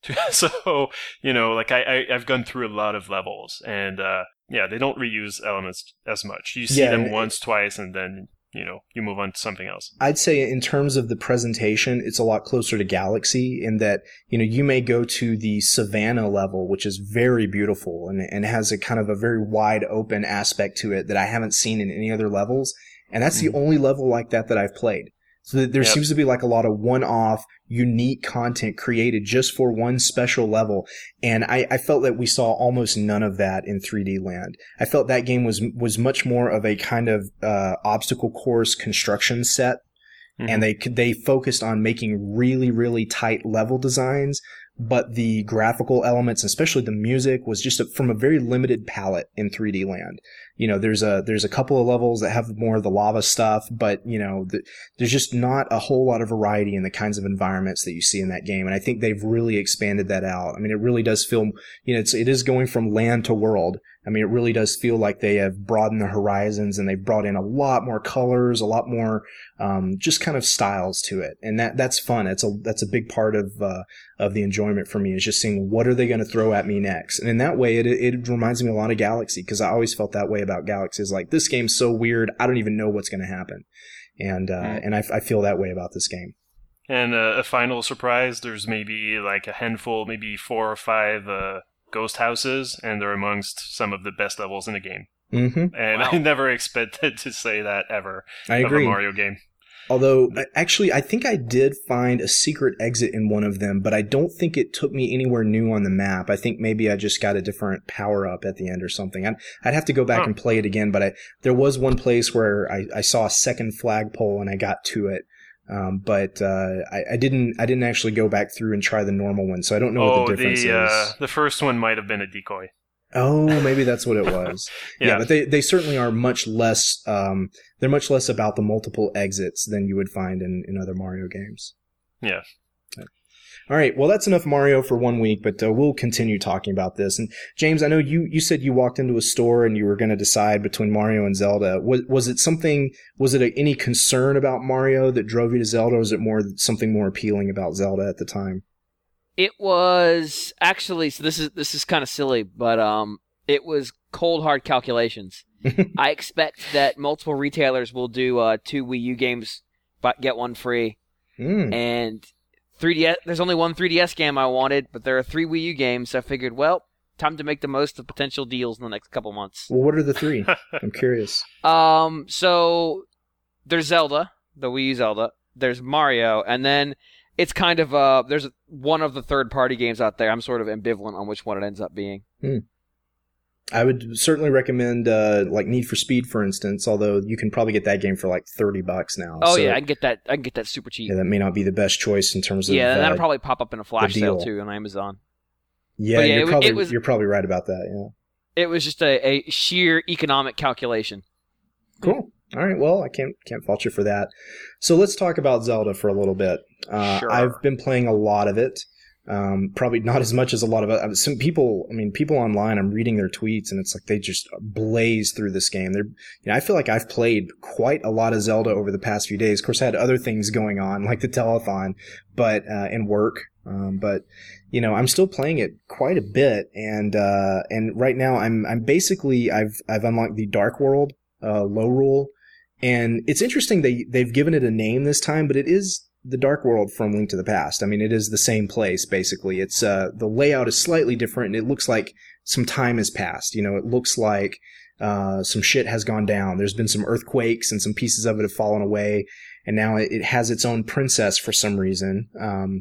So, you know, like I, I I've gone through a lot of levels, and uh, yeah, they don't reuse elements as much. You see yeah, them once, twice, and then, you know, you move on to something else.
I'd say in terms of the presentation, it's a lot closer to Galaxy in that, you know, you may go to the Savannah level, which is very beautiful and, and has a kind of a very wide open aspect to it that I haven't seen in any other levels. And that's mm-hmm. the only level like that that I've played. So there yep. seems to be like a lot of one-off, unique content created just for one special level. And I, I felt that we saw almost none of that in three D Land. I felt that game was was much more of a kind of uh, obstacle course construction set. Mm-hmm. And they they focused on making really, really tight level designs. But the graphical elements, especially the music, was just a, from a very limited palette in three D Land. You know, there's a there's a couple of levels that have more of the lava stuff, but, you know, the, there's just not a whole lot of variety in the kinds of environments that you see in that game. And I think they've really expanded that out. I mean, it really does feel, you know, it's, it is going from land to world. I mean, it really does feel like they have broadened the horizons, and they've brought in a lot more colors, a lot more, um, just kind of styles to it. And that, that's fun. It's a, that's a big part of, uh, of the enjoyment for me, is just seeing what are they going to throw at me next. And in that way, it, it reminds me a lot of Galaxy, because I always felt that way about Galaxy. Is like, this game's so weird, I don't even know what's going to happen. And, uh, mm. and I, I feel that way about this game.
And uh, a final surprise, there's maybe like a handful, maybe four or five, uh, ghost houses, and they're amongst some of the best levels in the game.
Mm-hmm.
And wow. I never expected to say that ever
I agree.
of a Mario game.
Although, actually, I think I did find a secret exit in one of them, but I don't think it took me anywhere new on the map. I think maybe I just got a different power-up at the end or something. I'd, I'd have to go back huh. and play it again, but I, there was one place where I, I saw a second flagpole and I got to it. Um, but uh, I, I didn't I didn't actually go back through and try the normal one, so I don't know
oh,
what the difference
the,
is.
Uh, the first one might have been a decoy.
Oh, maybe that's what it was. yeah. yeah, but they, they certainly are much less, um, they're much less about the multiple exits than you would find in, in other Mario games.
Yeah.
All right, well, that's enough Mario for one week, but uh, we'll continue talking about this. And James, I know you, you said you walked into a store and you were going to decide between Mario and Zelda. Was, was it something, was it a, any concern about Mario that drove you to Zelda, or was it more something more appealing about Zelda at the time?
It was actually, so this is this is kind of silly, but um, it was cold hard calculations. I expect that multiple retailers will do uh, two Wii U games, but get one free.
Mm.
And three D S, there's only one three D S game I wanted, but there are three Wii U games, so I figured, well, time to make the most of potential deals in the next couple months.
Well, what are the three? I'm curious.
Um, so there's Zelda, the Wii U Zelda. There's Mario, and then it's kind of uh, there's one of the third party games out there. I'm sort of ambivalent on which one it ends up being.
Hmm. I would certainly recommend uh, like Need for Speed, for instance. Although you can probably get that game for like thirty bucks now.
Oh
so,
yeah, I can get that. I can get that super cheap.
Yeah, that may not be the best choice in terms of.
Yeah, and
uh,
that'll probably pop up in a flash sale
deal.
too on Amazon.
Yeah,
yeah,
you're,
it,
probably,
it was,
you're probably right about that. Yeah.
It was just a, a sheer economic calculation.
Cool. All right. Well, I can't can't fault you for that. So let's talk about Zelda for a little bit. Uh,
Sure.
I've been playing a lot of it. Um, probably not as much as a lot of uh, some people. I mean, people online. I'm reading their tweets, and it's like they just blaze through this game. They're, you know, I feel like I've played quite a lot of Zelda over the past few days. Of course, I had other things going on, like the telethon, but uh, and work. Um, but you know, I'm still playing it quite a bit, and uh, and right now I'm I'm basically I've I've unlocked the Dark World uh, low rule, and it's interesting they they've given it a name this time, but it is the Dark World from Link to the Past. I mean, it is the same place, basically. It's, uh, the layout is slightly different, and it looks like some time has passed. You know, it looks like, uh, some shit has gone down. There's been some earthquakes, and some pieces of it have fallen away, and now it, it has its own princess for some reason. Um,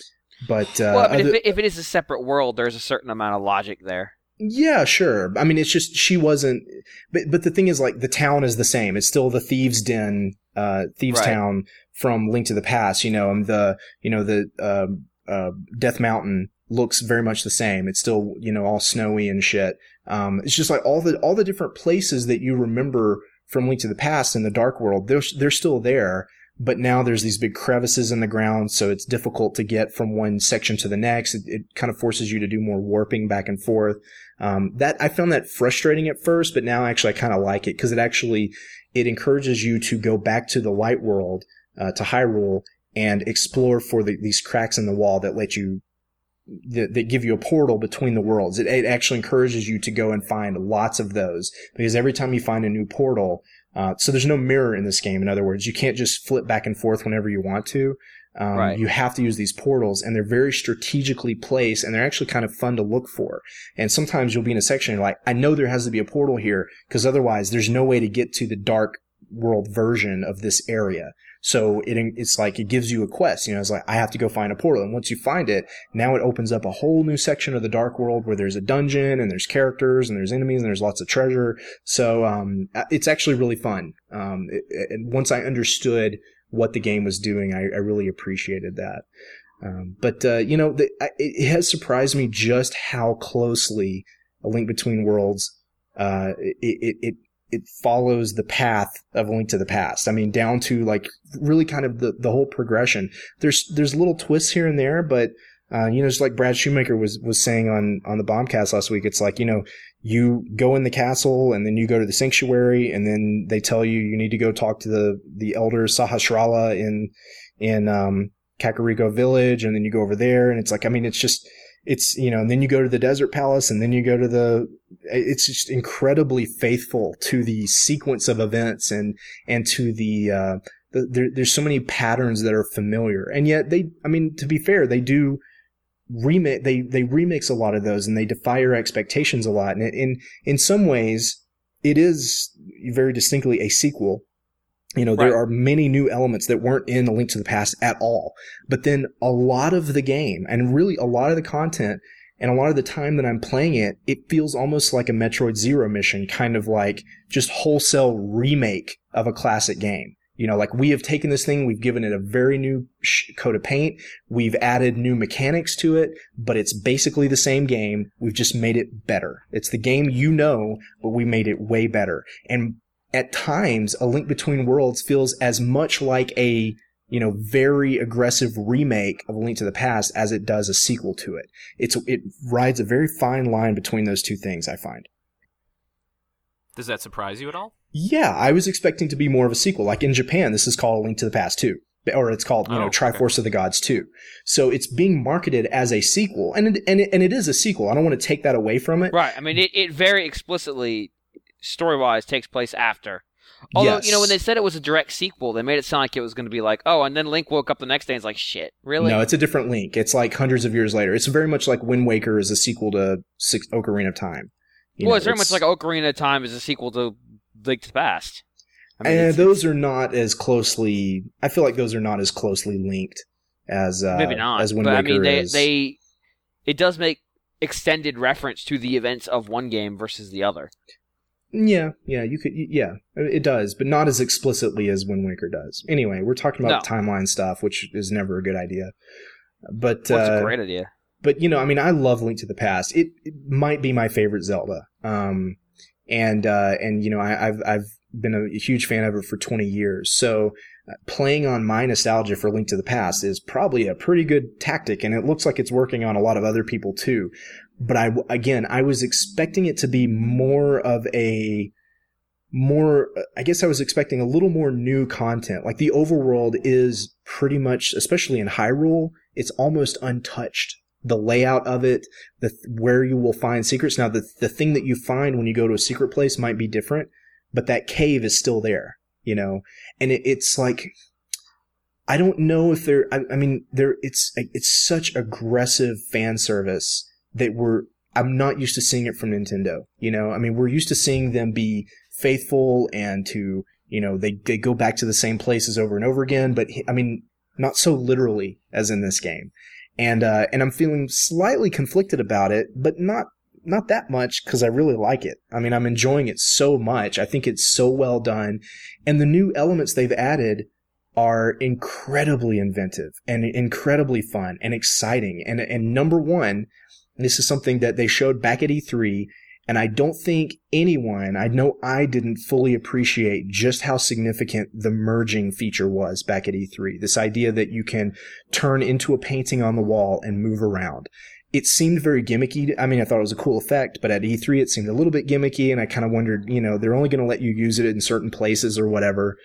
but, uh,
Well, I mean,
other-
if, it, if it is a separate world, there's a certain amount of logic there.
Yeah, sure. I mean, it's just, she wasn't, but, but the thing is, like, the town is the same. It's still the Thieves' Den, uh, Thieves'
Right.
Town from Link to the Past, you know, and the, you know, the, uh, uh, Death Mountain looks very much the same. It's still, you know, all snowy and shit. Um, it's just like all the, all the different places that you remember from Link to the Past in the Dark World, they're, they're still there. But now there's these big crevices in the ground, so it's difficult to get from one section to the next. It, it kind of forces you to do more warping back and forth. Um, that I found that frustrating at first, but now actually I kind of like it because it actually it encourages you to go back to the light world, uh, to Hyrule, and explore for the, these cracks in the wall that let you that, that give you a portal between the worlds. It, it actually encourages you to go and find lots of those because every time you find a new portal. Uh, so there's no mirror in this game. In other words, you can't just flip back and forth whenever you want to. Um,
Right.
You have to use these portals, and they're very strategically placed, and they're actually kind of fun to look for. And sometimes you'll be in a section and you're like, I know there has to be a portal here, because otherwise there's no way to get to the Dark World version of this area. So it, it's like, it gives you a quest, you know, it's like, I have to go find a portal. And once you find it, now it opens up a whole new section of the Dark World where there's a dungeon and there's characters and there's enemies and there's lots of treasure. So, um, it's actually really fun. Um, it, it, once I understood what the game was doing, I, I really appreciated that. Um, but, uh, you know, the, it, it has surprised me just how closely A Link Between Worlds, uh, it, it, it it follows the path of A Link to the Past. I mean, down to like really kind of the, the whole progression. There's, there's little twists here and there, but, uh, you know, just like Brad Shoemaker was, was saying on, on the Bombcast last week, it's like, you know, you go in the castle and then you go to the sanctuary and then they tell you you need to go talk to the, the elder Sahasrara in, in, um, Kakariko Village. And then you go over there and it's like, I mean, it's just, it's, you know, and then you go to the Desert Palace and then you go to the, it's just incredibly faithful to the sequence of events and, and to the, uh, the, there, there's so many patterns that are familiar. And yet they, I mean, to be fair, they do remix, they, they remix a lot of those and they defy your expectations a lot. And in, in some ways, it is very distinctly a sequel. You know, there
Right.
are many new elements that weren't in A Link to the Past at all. But then a lot of the game and really a lot of the content and a lot of the time that I'm playing it, it feels almost like a Metroid Zero mission, kind of like just wholesale remake of a classic game. You know, like we have taken this thing, we've given it a very new sh- coat of paint, we've added new mechanics to it, but it's basically the same game. We've just made it better. It's the game you know, but we made it way better. And at times, A Link Between Worlds feels as much like a, you know, very aggressive remake of A Link to the Past as it does a sequel to it. It's, it rides a very fine line between those two things, I find.
Does that surprise you at all?
Yeah, I was expecting to be more of a sequel. Like in Japan, this is called A Link to the Past two. Or it's called, you
Oh,
know,
okay.
Triforce of the Gods two. So it's being marketed as a sequel. And it, and it, and it is a sequel. I don't want to take that away from it.
Right. I mean, it, it very explicitly, story-wise, takes place after. Although,
Yes.
you know, when they said it was a direct sequel, they made it sound like it was going to be like, oh, and then Link woke up the next day and it's like, shit, really?
No, it's a different Link. It's like hundreds of years later. It's very much like Wind Waker is a sequel to Six, Ocarina of Time. You
well,
know,
it's very much like Ocarina of Time is a sequel to Link to the Past. I mean,
and
it's-
those are not as closely. I feel like those are not as closely linked as uh,
maybe not.
as Wind
but
Waker
I mean, they,
is.
they it does make extended reference to the events of one game versus the other.
Yeah, yeah, you could, yeah, it does, but not as explicitly as Wind Waker does. Anyway, we're talking about
No.
timeline stuff, which is never a good idea. But
Well, it's
uh,
a great idea.
But you know, I mean, I love Link to the Past. It, it might be my favorite Zelda. Um, and uh, and you know, I, I've I've been a, a huge fan of it for twenty years. So uh, playing on my nostalgia for Link to the Past is probably a pretty good tactic, and it looks like it's working on a lot of other people too. But I again, I was expecting it to be more of a more, I guess I was expecting a little more new content. Like the overworld is pretty much, especially in Hyrule, it's almost untouched. The layout of it, the where you will find secrets. Now, the the thing that you find when you go to a secret place might be different, but that cave is still there, you know. And it, it's like, I don't know if there. I, I mean, there. It's it's such aggressive fan service that we're. I'm not used to seeing it from Nintendo. You know, I mean, we're used to seeing them be faithful and to, you know, they they go back to the same places over and over again. But I mean, not so literally as in this game. And uh, and I'm feeling slightly conflicted about it, but not not that much because I really like it. I mean, I'm enjoying it so much. I think it's so well done. And the new elements they've added are incredibly inventive and incredibly fun and exciting. And and number one, this is something that they showed back at E three, and I don't think anyone, I know I didn't fully appreciate just how significant the merging feature was back at E three. This idea that you can turn into a painting on the wall and move around. It seemed very gimmicky. I mean, I thought it was a cool effect, but at E three it seemed a little bit gimmicky, and I kind of wondered, you know, they're only going to let you use it in certain places or whatever.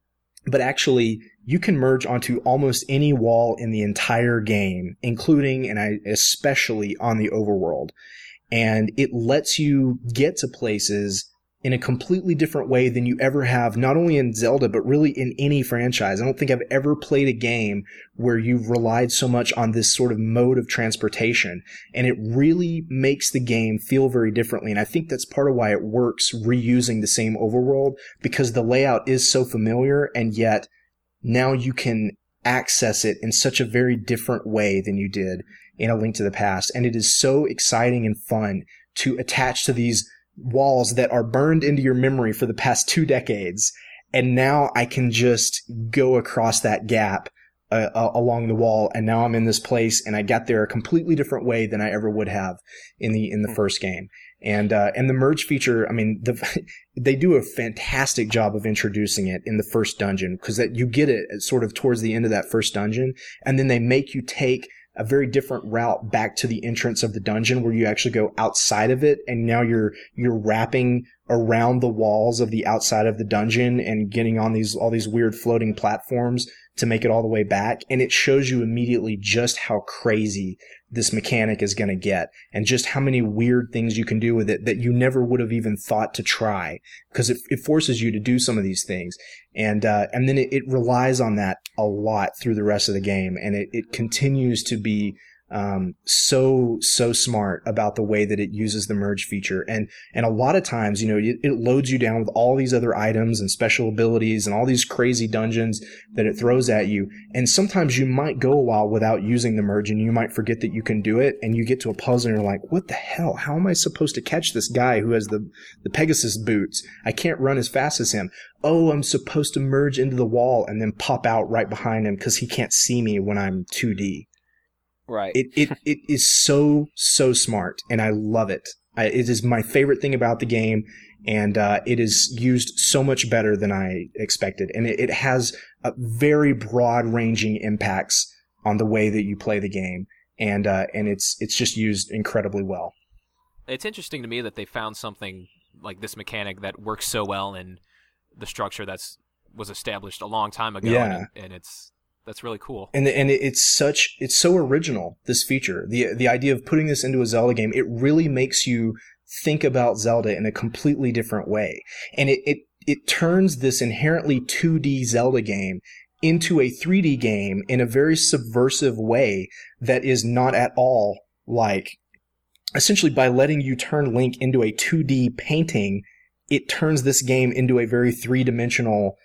But actually, you can merge onto almost any wall in the entire game, including, and I especially on the overworld. And it lets you get to places in a completely different way than you ever have, not only in Zelda, but really in any franchise. I don't think I've ever played a game where you've relied so much on this sort of mode of transportation. And it really makes the game feel very differently. And I think that's part of why it works reusing the same overworld, because the layout is so familiar, and yet now you can access it in such a very different way than you did in A Link to the Past. And it is so exciting and fun to attach to these walls that are burned into your memory for the past two decades. And now I can just go across that gap uh, uh, along the wall. And now I'm in this place, and I got there a completely different way than I ever would have in the, in the first game. And, uh, and the merge feature, I mean, the, they do a fantastic job of introducing it in the first dungeon, because that you get it sort of towards the end of that first dungeon. And then they make you take a very different route back to the entrance of the dungeon, where you actually go outside of it, and now you're you're wrapping around the walls of the outside of the dungeon and getting on these all these weird floating platforms to make it all the way back. And it shows you immediately just how crazy this mechanic is going to get, and just how many weird things you can do with it that you never would have even thought to try, because it, it forces you to do some of these things. And uh, and then it, it relies on that a lot through the rest of the game, and it, it continues to be um, so, so smart about the way that it uses the merge feature. And, and a lot of times, you know, it, it loads you down with all these other items and special abilities and all these crazy dungeons that it throws at you. And sometimes you might go a while without using the merge, and you might forget that you can do it. And you get to a puzzle and you're like, what the hell? How am I supposed to catch this guy who has the, the Pegasus boots? I can't run as fast as him. Oh, I'm supposed to merge into the wall and then pop out right behind him because he can't see me when I'm two D.
Right.
It it it is so so smart, and I love it. I, it is my favorite thing about the game, and uh, it is used so much better than I expected, and it, it has a very broad-ranging impacts on the way that you play the game, and uh, and it's it's just used incredibly well.
It's interesting to me that they found something like this mechanic that works so well in the structure that's was established a long time ago,
Yeah.
and, and it's. That's really cool.
And and it's such it's so original, this feature. The the idea of putting this into a Zelda game, it really makes you think about Zelda in a completely different way. And it it, it turns this inherently two D Zelda game into a three D game in a very subversive way that is not at all like, essentially by letting you turn Link into a two D painting, it turns this game into a very three-dimensional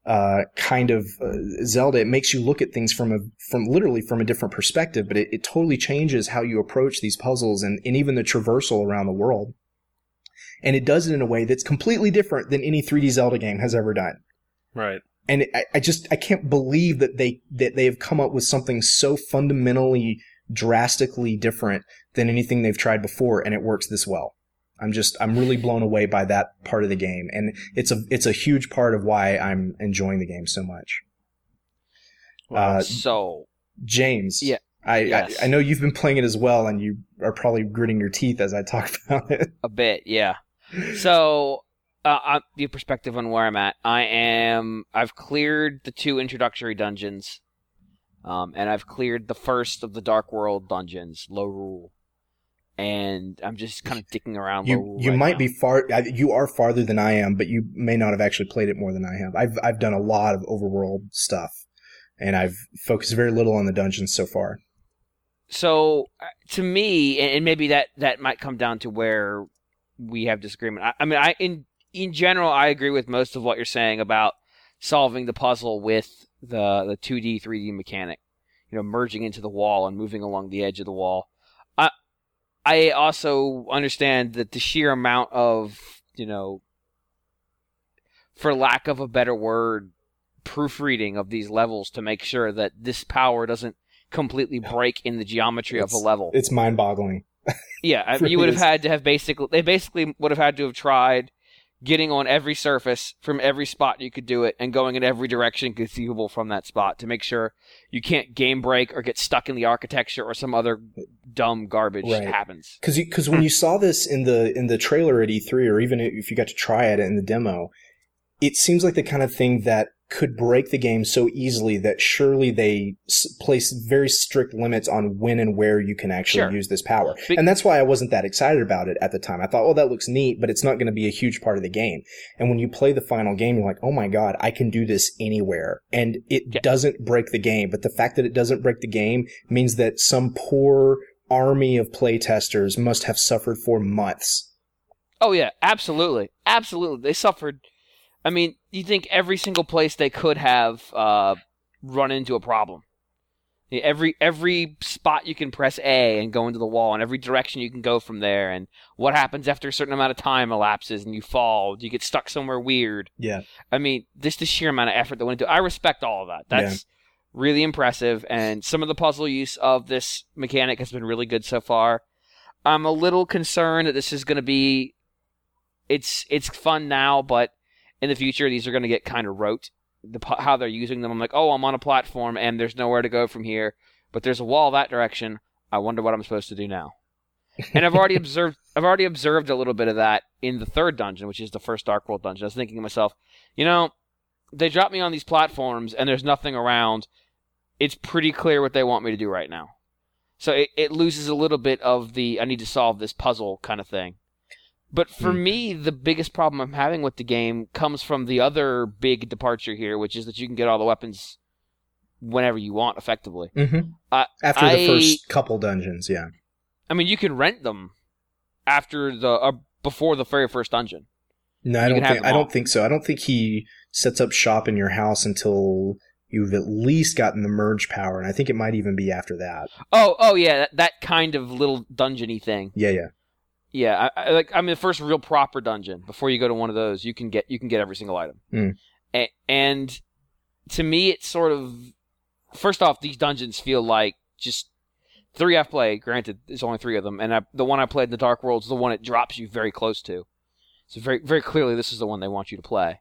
uh, kind of uh, Zelda. It makes you look at things from a from literally from a different perspective, but it, it totally changes how you approach these puzzles and, and even the traversal around the world. And it does it in a way that's completely different than any three D Zelda game has ever done.
Right.
And it, I, I just I can't believe that they that they have come up with something so fundamentally, drastically different than anything they've tried before, and it works this well. I'm just I'm really blown away by that part of the game, and it's a it's a huge part of why I'm enjoying the game so much.
Wow.
Uh,
so,
James,
yeah,
I,
yes.
I I know you've been playing it as well, and you are probably gritting your teeth as I talk about it.
a bit, yeah. So, uh, I'll give you perspective on where I'm at. I am. I've cleared the two introductory dungeons, um, and I've cleared the first of the Dark World dungeons, Lorule. And I'm just kind of dicking around.
You you
right
might
now.
be far. You are farther than I am, but you may not have actually played it more than I have. I've I've done a lot of overworld stuff, and I've focused very little on the dungeons so far.
So to me, and maybe that, that might come down to where we have disagreement. I, I mean, I in in general, I agree with most of what you're saying about solving the puzzle with the the two D, three D mechanic. You know, merging into the wall and moving along the edge of the wall. I I also understand that the sheer amount of, you know, for lack of a better word, proofreading of these levels to make sure that this power doesn't completely break in the geometry
It's,
of a level.
It's mind-boggling.
Yeah, I
It
mean, you would
really
have had to have basically, they basically would have had to have tried getting on every surface from every spot you could do it and going in every direction conceivable from that spot to make sure you can't game break or get stuck in the architecture or some other dumb garbage
Right.
happens.
Because because when you saw this in the in the trailer at E three, or even if you got to try it in the demo, it seems like the kind of thing that could break the game so easily that surely they s- place very strict limits on when and where you can actually
Sure.
use this power.
Be-
and that's why I wasn't that excited about it at the time. I thought, oh, that looks neat, but it's not going to be a huge part of the game. And when you play the final game, you're like, oh my God, I can do this anywhere. And it
Yeah.
doesn't break the game. But the fact that it doesn't break the game means that some poor army of playtesters must have suffered for months.
Oh, yeah, absolutely. Absolutely. They suffered. I mean, you think every single place they could have uh, run into a problem. Every every spot you can press A and go into the wall, and every direction you can go from there, and what happens after a certain amount of time elapses and you fall, you get stuck somewhere weird.
Yeah.
I mean, just the sheer amount of effort that went into it. I respect all of that. That's really impressive, and some of the puzzle use of this mechanic has been really good so far. I'm a little concerned that this is going to be... It's it's fun now, but in the future, these are going to get kind of rote. The how they're using them, I'm like, oh, I'm on a platform and there's nowhere to go from here, but there's a wall that direction. I wonder what I'm supposed to do now. And I've already observed, I've already observed a little bit of that in the third dungeon, which is the first Dark World dungeon. I was thinking to myself, you know, they drop me on these platforms and there's nothing around. It's pretty clear what they want me to do right now. So it, it loses a little bit of the I need to solve this puzzle kind of thing. But for
Hmm.
me, the biggest problem I'm having with the game comes from the other big departure here, which is that you can get all the weapons whenever you want, effectively.
Mm-hmm.
Uh,
After
I-
the first couple dungeons, yeah.
I mean, you can rent them after the uh, before the very first dungeon.
No, I
You
don't
can have
think
them
I
all.
don't think so. I don't think he sets up shop in your house until you've at least gotten the merge power, and I think it might even be after that.
Oh, oh yeah, that, that kind of little dungeony thing.
Yeah, yeah.
Yeah, I, I, like I mean, the first real proper dungeon. Before you go to one of those, you can get you can get every single item.
Mm.
A- and to me, it's sort of first off, these dungeons feel like just three I've played. Granted, there's only three of them, and I, the one I played in the Dark World is the one it drops you very close to. So very very clearly, this is the one they want you to play.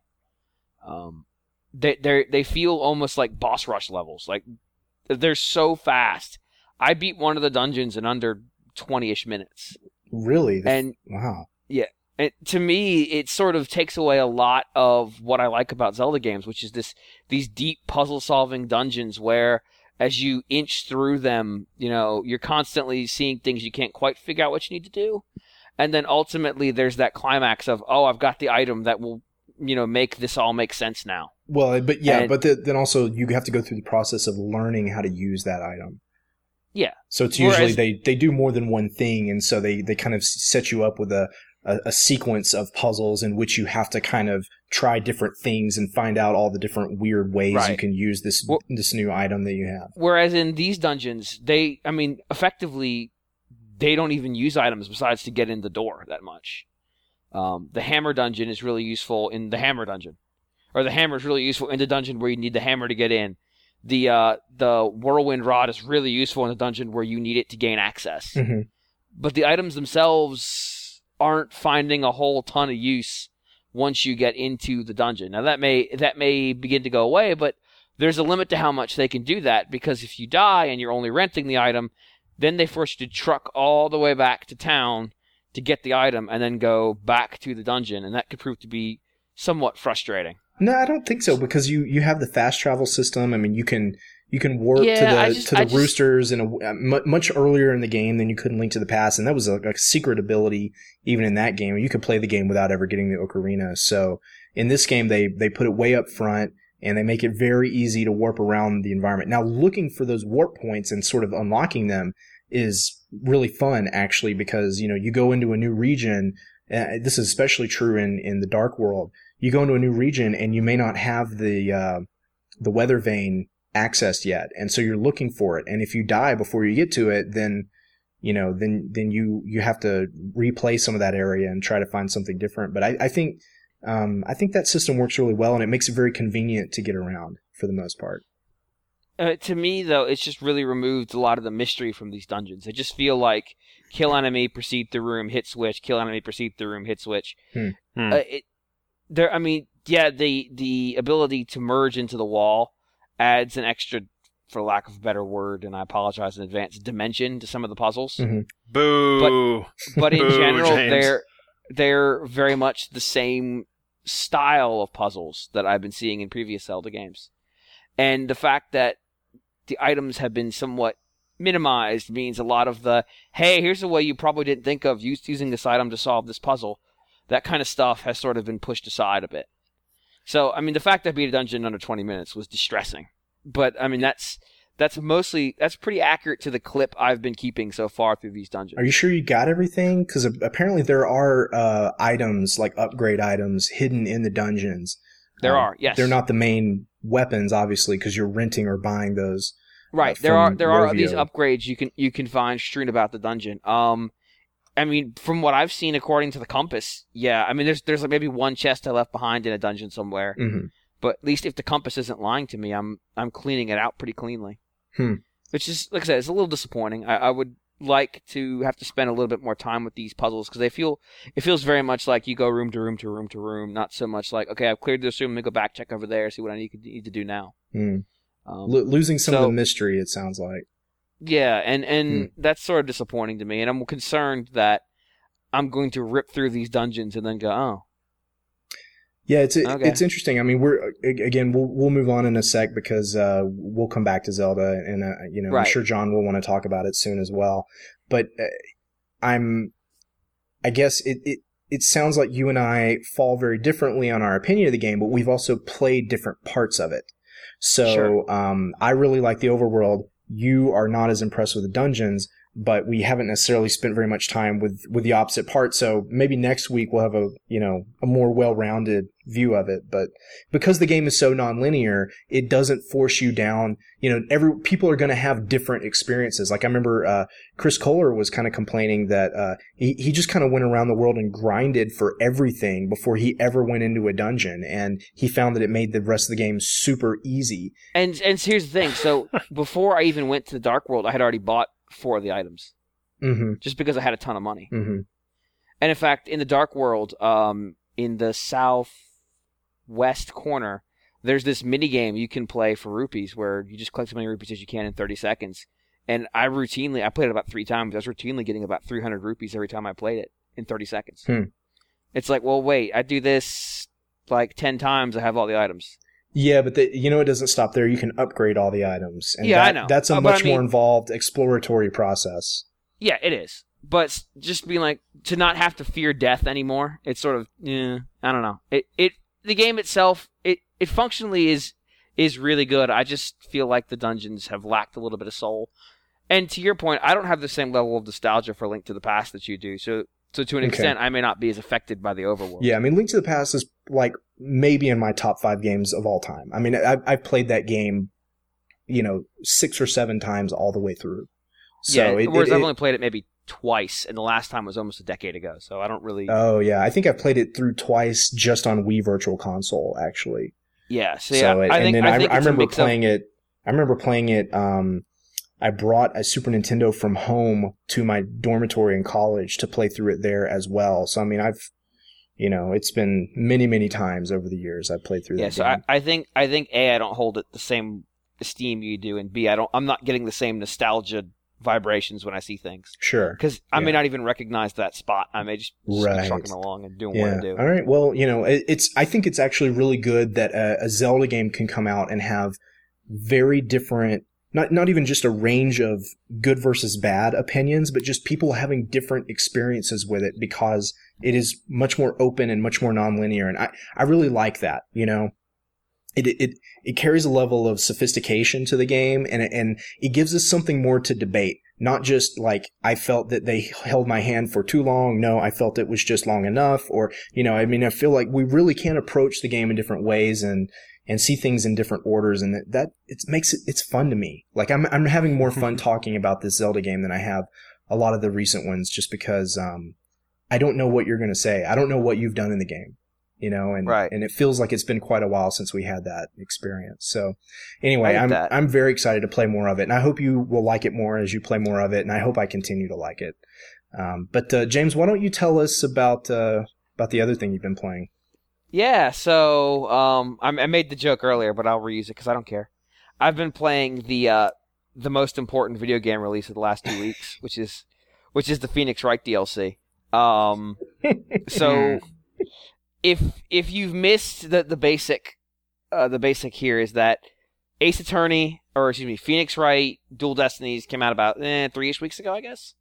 Um, they they they feel almost like boss rush levels. Like they're so fast. I beat one of the dungeons in under twenty-ish minutes.
Really? The-
And
wow.
it, to me, it sort of takes away a lot of what I like about Zelda games, which is this these deep puzzle-solving dungeons where, as you inch through them, you know, you're constantly seeing things you can't quite figure out what you need to do, and then ultimately there's that climax of, oh, I've got the item that will, you know, make this all make sense now.
Well, but yeah,
And-
but the, then also you have to go through the process of learning how to use that item.
Yeah.
So it's usually
Whereas-
they, they do more than one thing, and so they, they kind of set you up with a a, a sequence of puzzles in which you have to kind of try different things and find out all the different weird ways
Right.
you can use this
Well-
this new item that you have.
Whereas in these dungeons, they, I mean, effectively, they don't even use items besides to get in the door that much. Um, the hammer dungeon is really useful in the hammer dungeon. Or the hammer is really useful in the dungeon where you need the hammer to get in. The uh, the whirlwind rod is really useful in the dungeon where you need it to gain access.
hmm
But the items themselves aren't finding a whole ton of use once you get into the dungeon. Now that may that may begin to go away, but there's a limit to how much they can do that, because if you die and you're only renting the item, then they force you to truck all the way back to town to get the item and then go back to the dungeon, and that could prove to be somewhat frustrating.
No, I don't think so, because you, you have the fast travel system. I mean, you can you can warp
Yeah,
to the
I just-
to the
I just-
roosters in a, uh, mu- much earlier in the game than you could in Link to the Past, and that was a, a secret ability even in that game. You could play the game without ever getting the ocarina. So in this game, they they put it way up front, and they make it very easy to warp around the environment. Now, looking for those warp points and sort of unlocking them is really fun, actually, because you know you go into a new region. Uh, this is especially true in in the Dark World. You go into a new region and you may not have the uh, the weather vane accessed yet, and so you're looking for it. And if you die before you get to it, then you know then then you you have to replay some of that area and try to find something different. But I, I think um, I think that system works really well, and it makes it very convenient to get around for the most part.
Uh, to me, though, it's just really removed a lot of the mystery from these dungeons. They just feel like kill enemy, proceed through room, hit switch, kill enemy, proceed through room, hit switch.
Hmm.
Hmm.
Uh, it, there, I mean, yeah, the the ability to merge into the wall adds an extra, for lack of a better word, and I apologize in advance, dimension to some of the puzzles.
Mhm.
Boo!
But in
Boo,
general,
James.
they're they're very much the same style of puzzles that I've been seeing in previous Zelda games. And the fact that the items have been somewhat minimized means a lot of the, hey, here's a way you probably didn't think of use, using this item to solve this puzzle. That kind of stuff has sort of been pushed aside a bit. So, I mean, the fact that I beat a dungeon in under twenty minutes was distressing. But, I mean, that's that's mostly, that's pretty accurate to the clip I've been keeping so far through these dungeons.
Are you sure you got everything? Because apparently there are uh, items, like upgrade items, hidden in the dungeons.
There
Um,
are, yes.
They're not the main weapons, obviously, because you're renting or buying those.
Right.
uh,
There are
from
there are these
Rovio.
upgrades you can you can find strewn about the dungeon. Um, I mean, from what I've seen, according to the compass, yeah. I mean, there's there's like maybe one chest I left behind in a dungeon somewhere.
hmm
But at least if the compass isn't lying to me, I'm I'm cleaning it out pretty cleanly.
Hmm.
Which is, like I said, it's a little disappointing. I, I would like to have to spend a little bit more time with these puzzles, because they feel it feels very much like you go room to room to room to room, not so much like, okay, I've cleared this room, let me go back, check over there, see what I need, need to do now.
Mm.
Um,
Lo- losing some of
so-
the mystery, it sounds like.
Yeah, and, and
Hmm.
that's sort of disappointing to me, and I'm concerned that I'm going to rip through these dungeons and then go, oh.
Yeah, it's
Okay.
it's interesting. I mean, we're again, we'll we'll move on in a sec because uh, we'll come back to Zelda, and uh, you know, I'm
Right.
sure John will want to talk about it soon as well. But uh, I'm, I guess it, it it sounds like you and I fall very differently on our opinion of the game, but we've also played different parts of it. So
Sure.
um, I really like the overworld. You are not as impressed with the dungeons, but we haven't necessarily spent very much time with, with the opposite part. So maybe next week we'll have a, you know, a more well-rounded view of it. But because the game is so nonlinear, it doesn't force you down. You know, every, people are going to have different experiences. Like I remember, uh, Chris Kohler was kind of complaining that, uh, he, he just kind of went around the world and grinded for everything before he ever went into a dungeon. And he found that it made the rest of the game super easy.
And, and so here's the thing. So before I even went to the Dark World, I had already bought four of the items.
Mm-hmm.
Just because I had a ton of money.
Mm-hmm.
And in fact, in the Dark World, um, in the southwest corner, there's this mini game you can play for rupees where you just collect as many rupees as you can in thirty seconds. And I routinely, I played it about three times. I was routinely getting about three hundred rupees every time I played it in thirty seconds.
Hmm.
It's like, well, wait, I do this like ten times, I have all the items.
Yeah, but the, you know, it doesn't stop there. You can upgrade all the items. And
Yeah, I
that,
know.
That's a
Uh, but
much
I mean-
more involved exploratory process.
Yeah, it is. But just being like, to not have to fear death anymore, it's sort of, yeah, I don't know. It, it, the game itself, it, it functionally is, is really good. I just feel like the dungeons have lacked a little bit of soul. And to your point, I don't have the same level of nostalgia for Link to the Past that you do. So So to an
Okay.
extent, I may not be as affected by the overworld.
Yeah, I mean, Link to the Past is like maybe in my top five games of all time. I mean, I've, I've played that game, you know, six or seven times all the way through. So
yeah,
it,
whereas
it,
I've
it,
only played it maybe twice, and the last time was almost a decade ago. So I don't really.
Oh yeah, I think I've played it through twice just on Wii Virtual Console, actually.
yeah, so,
So
yeah,
it,
I
and
think
then
I,
I,
think
I
it's a
remember
mix of-
playing it. I remember playing it. Um, I brought a Super Nintendo from home to my dormitory in college to play through it there as well. So I mean, I've, you know, it's been many, many times over the years I've played through
Yeah,
that
so
game.
I, I think I think A, I don't hold it the same esteem you do, and B, I don't. I'm not getting the same nostalgia vibrations when I see things
Sure.
because I may
Yeah.
not even recognize that spot. I may just, just
Right.
keep trucking along and doing what
Yeah.
I do.
All right. Well, you know, it, it's. I think it's actually really good that a, a Zelda game can come out and have very different. Not not even just a range of good versus bad opinions, but just people having different experiences with it because it is much more open and much more nonlinear, and I, I really like that. You know, it it it carries a level of sophistication to the game, and it, and it gives us something more to debate. Not just like I felt that they held my hand for too long. No, I felt it was just long enough. Or you know, I mean, I feel like we really can approach the game in different ways and. and see things in different orders, and that, that it makes it it's fun to me. Like I'm I'm having more fun talking about this Zelda game than I have a lot of the recent ones, just because um I don't know what you're going to say. I don't know what you've done in the game, you know, and
Right.
and it feels like it's been quite a while since we had that experience. So anyway,
I get
I'm
that.
I'm very excited to play more of it, and I hope you will like it more as you play more of it, and I hope I continue to like it. Um, but uh, James, why don't you tell us about uh, about the other thing you've been playing?
Yeah, so um, I, I made the joke earlier, but I'll reuse it because I don't care. I've been playing the uh, the most important video game release of the last two weeks, which is which is the Phoenix Wright D L C. Um, so if if you've missed the the basic uh, the basic here is that Ace Attorney or excuse me Phoenix Wright Dual Destinies came out about eh, three-ish weeks ago, I guess,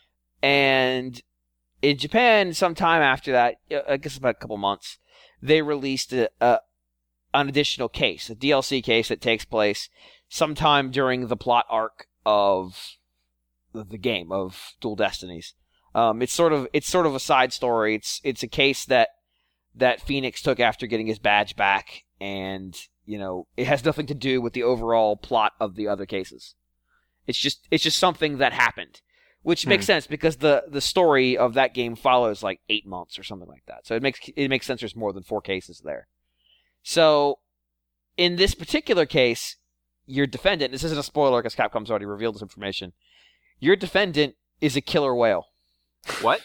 and in Japan sometime after that, I guess about a couple months. They released a, a, an additional case, a D L C case that takes place sometime during the plot arc of the game of Dual Destinies. Um, it's sort of it's sort of a side story. It's it's a case that that Phoenix took after getting his badge back, and you know it has nothing to do with the overall plot of the other cases. It's just it's just something that happened. Which makes
Hmm.
sense because the, the story of that game follows like eight months or something like that. So it makes it makes sense there's more than four cases there. So in this particular case, your defendant, this isn't a spoiler because Capcom's already revealed this information, your defendant is a killer whale.
What?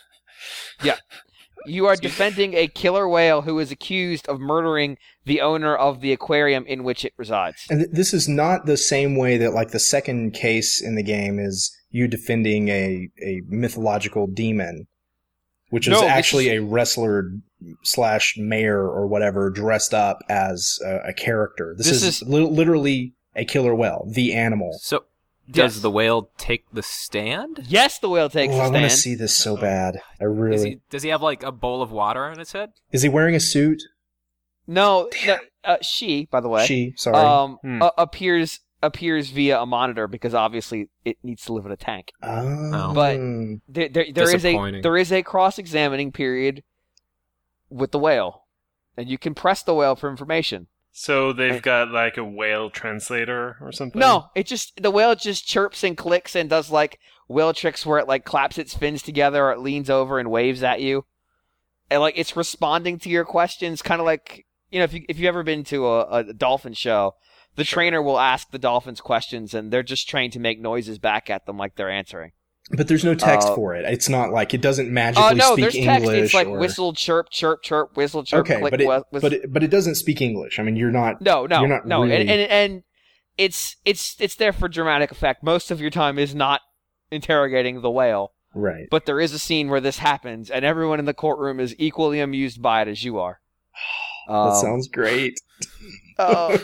You are defending a killer whale who is accused of murdering the owner of the aquarium in which it resides.
And th- this is not the same way that like the second case in the game is you defending a, a mythological demon, which is
No, this
actually
is-
a wrestler slash mayor or whatever dressed up as a, a character. This,
This
is,
is-
li- literally a killer whale, the animal.
So, does
Yes.
the whale take the stand?
Yes, the whale takes
Oh,
a
I
stand.
want to see this so bad. I
Is
really.
he, does he have like a bowl of water on his head?
Is he wearing a suit?
No, no uh, she, by the way,
She, sorry.
um,
Hmm.
uh, appears appears via a monitor because obviously it needs to live in a tank.
oh.
but- There, there, there is a
Disappointing.
there is a cross-examining period with the whale, and you can press the whale for information.
So they've
And-
got like a whale translator or something?
No, it just the whale just chirps and clicks and does like whale tricks where it like claps its fins together or it leans over and waves at you, and like it's responding to your questions, kind of like you know if you if you've ever been to a, a dolphin show. The
Sure.
trainer will ask the dolphins questions, and they're just trained to make noises back at them like they're answering.
But there's no text
Uh,
for it. It's not like it doesn't magically
Oh no,
speak
there's text.
English.
It's like
or...
whistle, chirp, chirp, chirp, whistle, chirp,
Okay,
click,
but it,
whi- whistle.
but it, but it doesn't speak English. I mean, you're not.
no, no,
you're not
no, and,
really-
and and it's it's it's there for dramatic effect. Most of your time is not interrogating the whale,
Right.
but there is a scene where this happens, and everyone in the courtroom is equally amused by it as you are.
That
Um,
sounds great.
uh,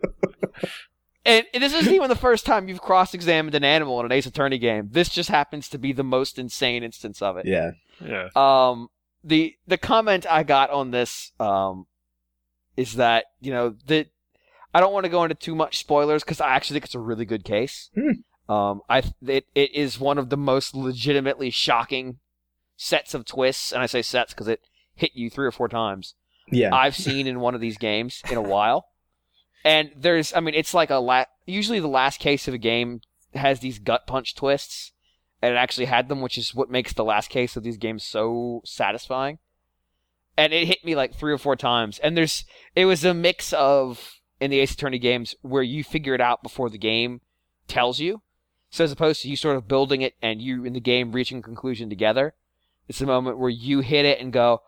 and, and this isn't even the first time you've cross-examined an animal in an Ace Attorney game. This just happens to be the most insane instance of it.
Yeah.
Yeah.
Um, the the comment I got on this um is that you know that I don't want to go into too much spoilers because I actually think it's a really good case.
Hmm.
Um, I it it is one of the most legitimately shocking sets of twists, and I say sets because it hit you three or four times,
Yeah.
I've seen in one of these games in a while. And there's, I mean, it's like a la- usually the last case of a game has these gut punch twists, and it actually had them, which is what makes the last case of these games so satisfying. And it hit me like three or four times. And there's, it was a mix of, in the Ace Attorney games, where you figure it out before the game tells you. So as opposed to you sort of building it and you in the game reaching a conclusion together, it's a moment where you hit it and go,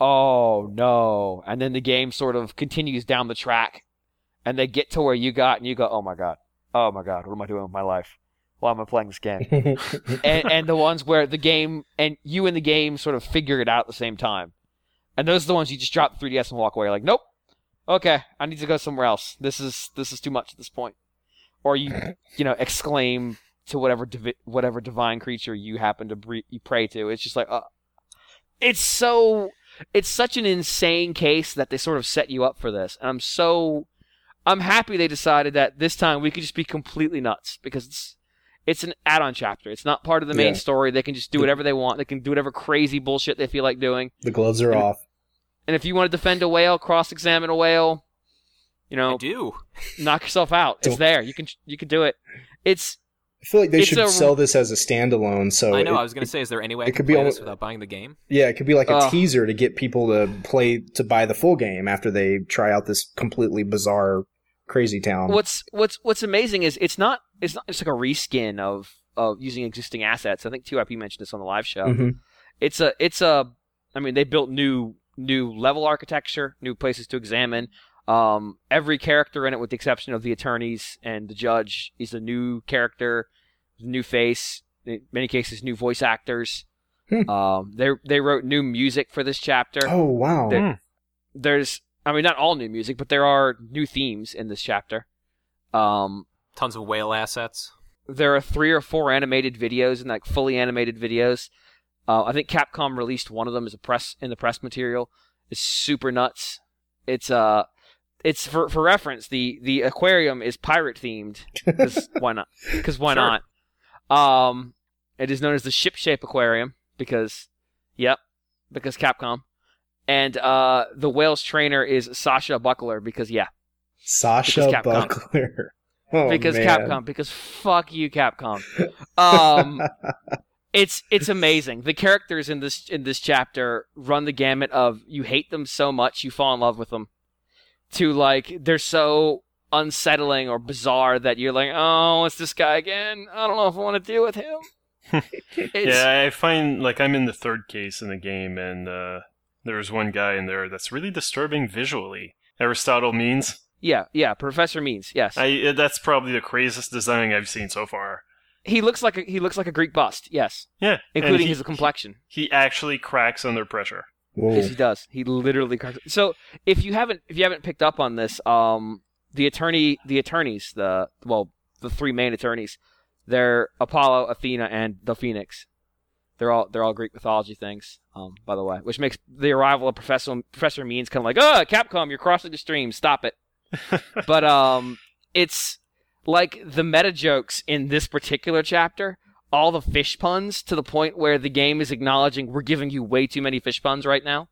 oh no. And then the game sort of continues down the track. And they get to where you got, and you go, oh my god, oh my god, what am I doing with my life? Why am I playing this game? and, and the ones where the game, and you and the game sort of figure it out at the same time. And those are the ones you just drop the three D S and walk away. You're like, nope, okay, I need to go somewhere else. This is this is too much at this point. Or you, you know, exclaim to whatever divi- whatever divine creature you happen to bre- you pray to. It's just like, uh, it's so, it's such an insane case that they sort of set you up for this. And I'm so... I'm happy they decided that this time we could just be completely nuts because it's it's an add-on chapter. It's not part of the main
Yeah.
story. They can just do whatever they want. They can do whatever crazy bullshit they feel like doing.
The gloves are
And-
off.
And if you want to defend a whale, cross-examine a whale, you
I
know,
do.
knock yourself out. It's
Don't-
there. You can you can do it. It's
I feel like they
It's
should
a-
sell this as a standalone. So
Oh,
I know.
it-
I was going to say, is there any way I
it
can
could be
play
almost-
this without buying the game?
yeah, it could be like a
Ugh.
teaser to get people to play to buy the full game after they try out this completely bizarre, crazy town.
what's what's what's amazing is it's not it's not just like a reskin of of using existing assets. I think two I P mentioned this on the live show.
Mhm.
It's a it's a I mean they built new new level architecture, new places to examine. Um, every character in it, with the exception of the attorneys and the judge, is a new character, new face. In many cases, new voice actors.
Hmm.
Um, they they wrote new music for this chapter.
Oh wow!
There- There's I mean not all new music, but there are new themes in this chapter. Um,
Tons of whale assets.
there are three or four animated videos and like fully animated videos. Uh, I think Capcom released one of them as a press in the press material. It's super nuts. It's uh, it's for for reference. The the aquarium is pirate themed. 'Cause why not? Because why
Sure.
not? Um, it is known as the Ship Shape Aquarium because, yep, because Capcom. And uh, the whale's trainer is Sasha Buckler because yeah,
Sasha
Because Capcom.
Buckler. Oh,
because
man.
Capcom, because fuck you, Capcom. Um, it's it's amazing. The characters in this in this chapter run the gamut of you hate them so much you fall in love with them, to like they're so unsettling or bizarre that you're like, oh, it's this guy again. I don't know if I want to deal with him. It's,
Yeah, I find like I'm in the third case in the game, and uh, there's one guy in there that's really disturbing visually. Aristotle Means.
yeah, yeah. Professor Means, yes.
I that's probably the craziest design I've seen so far.
he looks like a, he looks like a Greek bust, yes,
Yeah, and
including
he,
his complexion.
He actually cracks under pressure.
Whoa.
Yes, he does. He literally cracks. So if you haven't if you haven't picked up on this, um, the attorney, the attorneys, the well, the three main attorneys, they're Apollo, Athena, and the Phoenix. They're all they're all Greek mythology things. Um, by the way, which makes the arrival of Professor Professor Means kind of like, oh, Capcom, you're crossing the stream. Stop it. But um, it's like the meta jokes in this particular chapter. All the fish puns to the point where the game is acknowledging we're giving you way too many fish puns right now.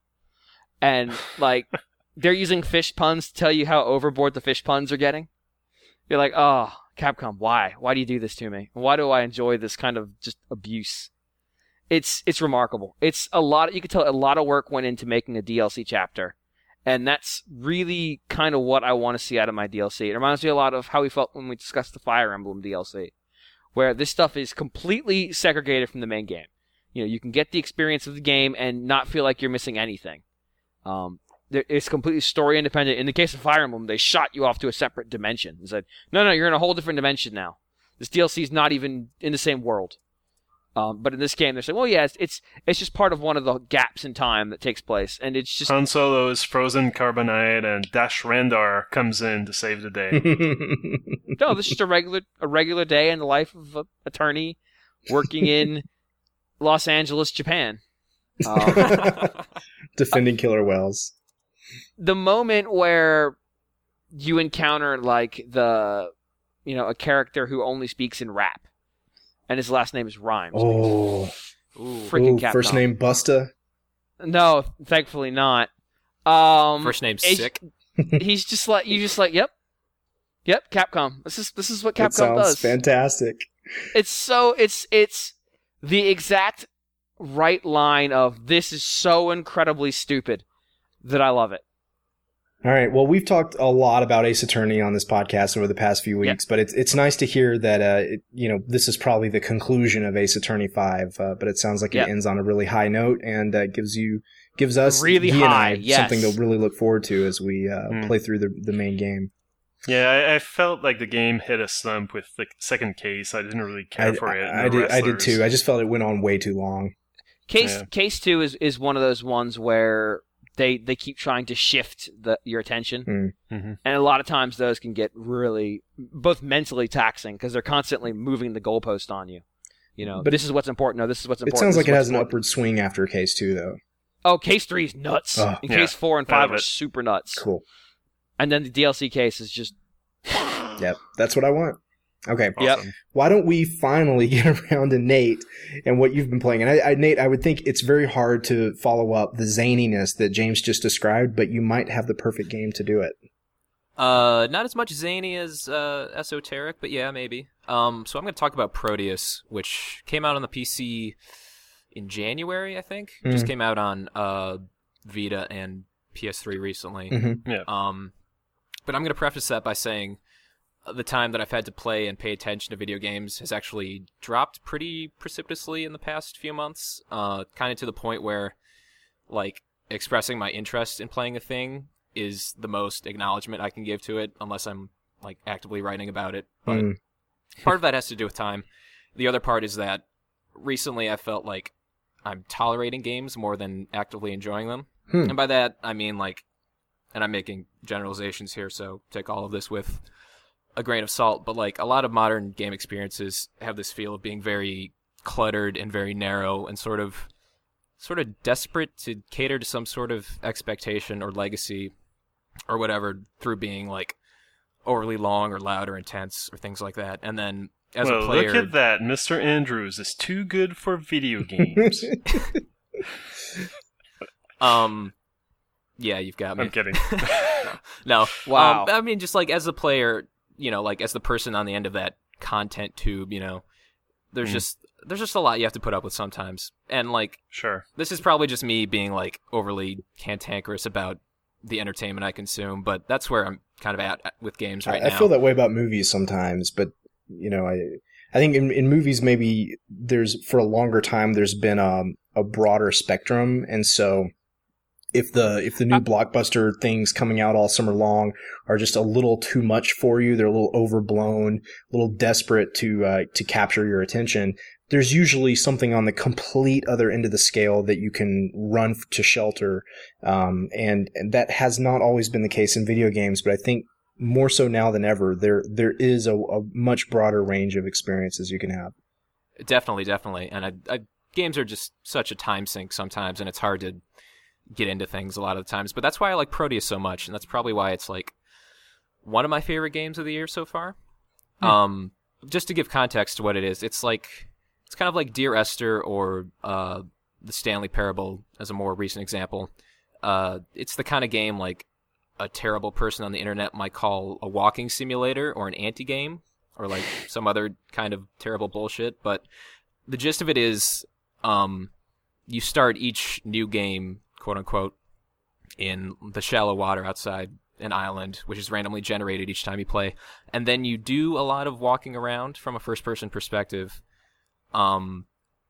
And, like, they're using fish puns to tell you how overboard the fish puns are getting. You're like, oh, Capcom, why? Why do you do this to me? Why do I enjoy this kind of just abuse? It's it's remarkable. It's a lot, you can tell a lot of work went into making a D L C chapter. And that's really kind of what I want to see out of my D L C. It reminds me a lot of how we felt when we discussed the Fire Emblem D L C. Where this stuff is completely segregated from the main game. You know, you can get the experience of the game and not feel like you're missing anything. Um, there- it's completely story independent. In the case of Fire Emblem, they shot you off to a separate dimension and said, no, no, you're in a whole different dimension now. This D L C is not even in the same world. Um, but in this game, they're saying, well, yeah, it's, it's it's just part of one of the gaps in time that takes place. And it's just,
Han Solo is frozen carbonite, and Dash Rendar comes in to save the day.
no, this is just a regular a regular day in the life of an attorney working in Los Angeles, Japan. Um,
Defending killer whales.
the moment where you encounter like the you know a character who only speaks in rap and his last name is Rhymes.
Oh,
Ooh.
freaking
Ooh,
Capcom.
first name Busta.
No, thankfully not. Um,
First name
H-
Sick.
He's just like you, just like yep, yep. Capcom. This is this is what
That
Capcom
sounds
does.
fantastic.
It's so it's it's the exact right line of this is so incredibly stupid that I love it.
All right. Well, we've talked a lot about Ace Attorney on this podcast over the past few weeks, but it's it's nice to hear that uh, it, you know, this is probably the conclusion of Ace Attorney five. Uh, but it sounds like
Yep.
it ends on a really high note and uh, gives you gives us
Really
Guy and I,
high, yes.
something to really look forward to as we uh,
Mm.
play through the the main game.
Yeah, I, I felt like the game hit a slump with the second case. I didn't really care
I,
for it.
I,
and the
did. I did
wrestlers.
too. I just felt it went on way too long.
Case
Yeah.
Case two is, is one of those ones where they they keep trying to shift the your attention,
Mm.
Mhm.
and a lot of times those can get really both mentally taxing because they're constantly moving the goalpost on you. You know,
But
but this is what's important. No, this is what's
It
important.
sounds
this
like
is
it
what's
has an
important.
upward swing after Case two, though.
Oh, Case three is nuts,
Oh.
and
Yeah,
Case four and
I
five
love
are
it.
super nuts.
Cool.
And then the D L C case is just
Yep. That's what I want. Okay.
Yep.
Awesome.
Why don't we finally get around to Nate and what you've been playing? And I, I, Nate, I would think it's very hard to follow up the zaniness that James just described, but you might have the perfect game to do it.
Uh, not as much zany as uh, esoteric, but yeah, maybe. Um, so I'm going to talk about Proteus, which came out on the P C in January, I think.
Mm.
Just came out on uh, Vita and P S three recently.
Mm-hmm.
Um, but I'm going to preface that by saying the time that I've had to play and pay attention to video games has actually dropped pretty precipitously in the past few months. Uh, kind of to the point where, like, expressing my interest in playing a thing is the most acknowledgement I can give to it, unless I'm, like, actively writing about it. But
Mm.
part of that has to do with time. The other part is that recently I felt like I'm tolerating games more than actively enjoying them.
Hmm.
And by that, I mean, like, and I'm making generalizations here, so take all of this with a grain of salt, but, like, a lot of modern game experiences have this feel of being very cluttered and very narrow and sort of sort of desperate to cater to some sort of expectation or legacy or whatever through being, like, overly long or loud or intense or things like that. And then as
well,
a player...
look at that. Mister Andrews is too good for video games.
um, yeah, you've got me.
I'm kidding.
No.
Wow.
Um, I mean, just, like, as a player, you know, like, as the person on the end of that content tube, you know, there's
Mm.
just there's just a lot you have to put up with sometimes. And, like,
Sure.
this is probably just me being, like, overly cantankerous about the entertainment I consume, but that's where I'm kind of at with games right
I,
now.
I feel that way about movies sometimes, but you know, I I think in, in movies maybe there's for a longer time there's been um, a broader spectrum, and so if the if the new
I-
blockbuster things coming out all summer long are just a little too much for you, they're a little overblown, a little desperate to uh, to capture your attention. There's usually something on the complete other end of the scale that you can run f- to shelter, um, and, and that has not always been the case in video games. But I think more so now than ever, there there is a, a much broader range of experiences you can have.
Definitely, definitely. And I, I, games are just such a time sink sometimes, and it's hard to get into things a lot of the times. But that's why I like Proteus so much, and that's probably why it's, like, one of my favorite games of the year so far.
Yeah.
Um, just to give context to what it is, it's like it's kind of like Dear Esther or uh, the Stanley Parable as a more recent example. Uh, it's the kind of game like a terrible person on the internet might call a walking simulator or an anti-game or like some other kind of terrible bullshit. But the gist of it is um, you start each new game, quote unquote, in the shallow water outside an island, which is randomly generated each time you play. And then you do a lot of walking around from a first-person perspective. Um,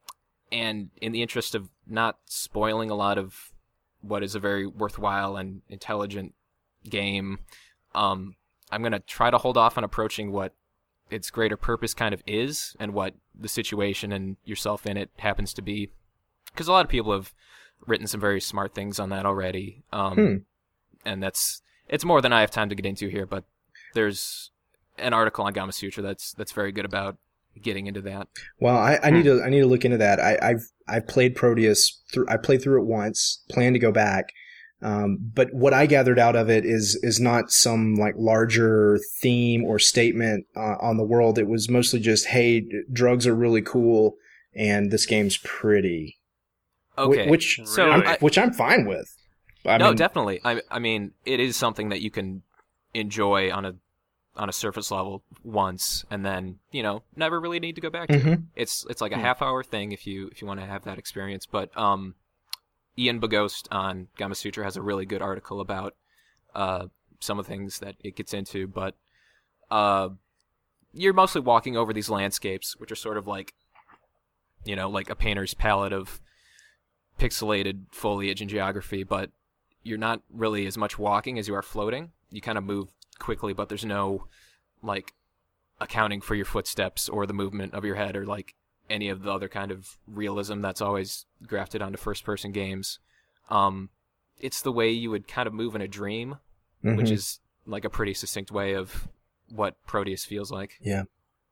and in the interest of not spoiling a lot of what is a very worthwhile and intelligent game, um, I'm going to try to hold off on approaching what its greater purpose kind of is and what the situation and yourself in it happens to be. Because a lot of people have written some very smart things on that already. Um,
Hmm.
And that's it's more than I have time to get into here, but there's an article on Gamasutra that's that's very good about getting into that.
Well, I, I need to I need to look into that. I, I've I've played Proteus through. I played through it once. Plan to go back. Um, but what I gathered out of it is is not some like larger theme or statement uh, on the world. It was mostly just, hey, drugs are really cool. and this game's pretty.
Okay,
Wh- which
so
I'm,
I,
which I'm fine with. I
no,
mean,
definitely. I I mean, it is something that you can enjoy on a on a surface level once, and then you know never really need to go back to.
Mhm.
It's it's like a
Hmm.
half hour thing if you if you want to have that experience. But um, Ian Bogost on Gamasutra has a really good article about uh some of the things that it gets into. But uh, you're mostly walking over these landscapes, which are sort of like you know like a painter's palette of pixelated foliage and geography, but you're not really as much walking as you are floating. You kind of move quickly, but there's no like accounting for your footsteps or the movement of your head or like any of the other kind of realism that's always grafted onto first person games. Um, it's the way you would kind of move in a dream,
mhm.
which is like a pretty succinct way of what Proteus feels like.
Yeah.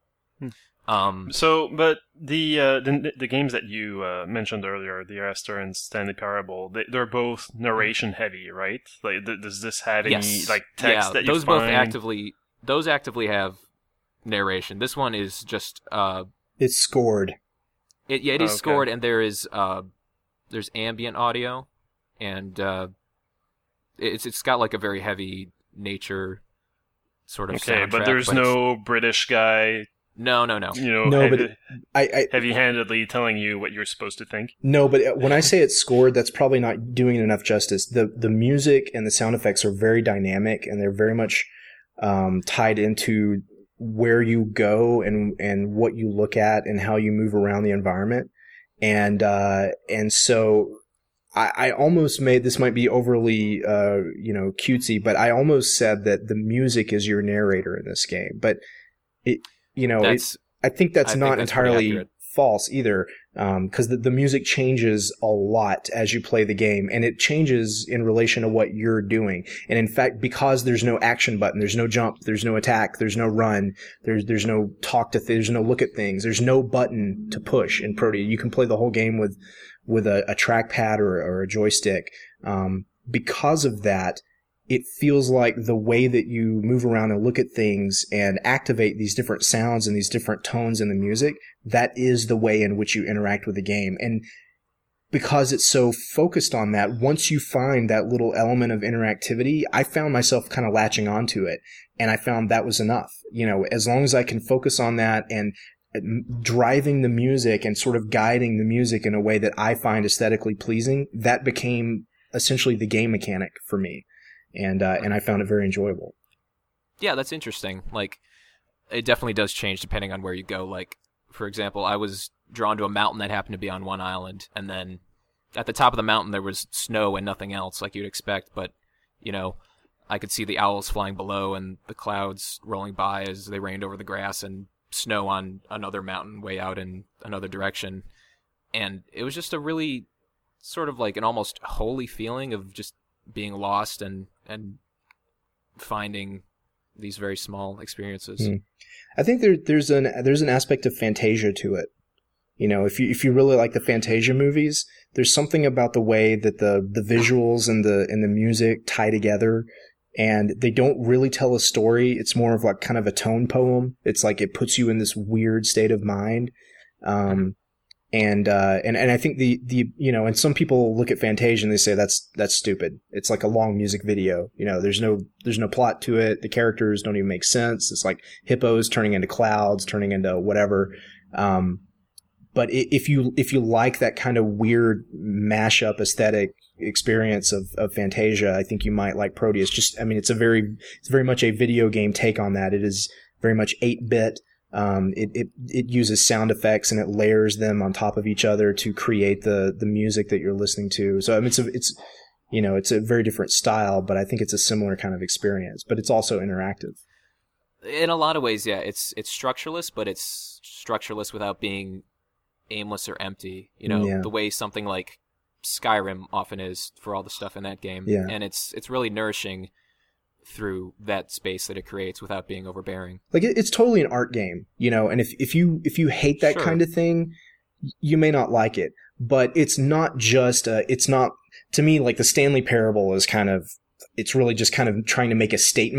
Um,
So, but the uh, the, the games that you uh, mentioned earlier, the Araster and Stanley Parable, they, they're both narration heavy, right? Like, th- does this have any
yes.
like text
yeah,
that you
those
find?
both actively those actively have narration. This one is just uh,
It's scored.
it yeah it is
Okay.
scored, and there is uh, there's ambient audio, and uh, it's it's got like a very heavy nature sort of
Okay,
soundtrack,
but there's
it's-
no British guy,
no no no
you know,
No,
heavy,
but it- I, I
heavy-handedly telling you what you're supposed to think.
no, but when I say it's scored, that's probably not doing it enough justice. The the music and the sound effects are very dynamic, and they're very much um, tied into where you go and and what you look at and how you move around the environment. And uh, and so I, I almost made this might be overly uh, you know cutesy, but I almost said that the music is your narrator in this game. But it you know it,
that's
I think that's
I think
not
that's pretty
entirely
accurate.
false either, because the, the music changes a lot as you play the game, and it changes in relation to what you're doing. And in fact, because there's no action button, there's no jump, there's no attack, there's no run, there's there's no talk to, th- there's no look at things, there's no button to push in Protea. You can play the whole game with with a, a trackpad or, or a joystick. Um, because of that, it feels like the way that you move around and look at things and activate these different sounds and these different tones in the music, that is the way in which you interact with the game. And because it's so focused on that, once you find that little element of interactivity, I found myself kind of latching onto it. And I found that was enough. You know, as long as I can focus on that and driving the music and sort of guiding the music in a way that I find aesthetically pleasing, that became essentially the game mechanic for me. And uh, and I found it very enjoyable.
Yeah, that's interesting. Like, it definitely does change depending on where you go. Like, for example, I was drawn to a mountain that happened to be on one island, and then at the top of the mountain there was snow and nothing else, like you'd expect. But, you know, I could see the owls flying below and the clouds rolling by as they rained over the grass, and snow on another mountain way out in another direction. And it was just a really sort of like an almost holy feeling of just being lost and and finding these very small experiences.
Mm. I think there there's an there's an aspect of Fantasia to it. You know, if you if you really like the Fantasia movies, there's something about the way that the the visuals and the and the music tie together, and they don't really tell a story. It's more of like kind of a tone poem. It's like it puts you in this weird state of mind. Um, And, uh, and, and I think the, the, you know, and some people look at Fantasia and they say that's, that's stupid. It's like a long music video. You know, there's no, there's no plot to it. The characters don't even make sense. It's like hippos turning into clouds, turning into whatever. Um, but if you, if you like that kind of weird mashup aesthetic experience of, of Fantasia, I think you might like Proteus. Just, I mean, it's a very, it's very much a video game take on that. It is very much eight bit. Um, it, it, it uses sound effects and it layers them on top of each other to create the, the music that you're listening to. So, I mean, it's a, it's, you know, it's a very different style, but I think it's a similar kind of experience, but it's also interactive.
In a lot of ways, yeah, it's, it's structureless, but it's structureless without being aimless or empty. You know,
Yeah.
the way something like Skyrim often is for all the stuff in that game.
Yeah.
And it's, it's really nourishing through that space that it creates without being overbearing.
Like it, it's totally an art game, you know, and if, if you, if you hate that
Sure.
kind of thing, you may not like it, but it's not just, uh, it's not, to me, like the Stanley Parable is kind of, it's really just kind of trying to make a statement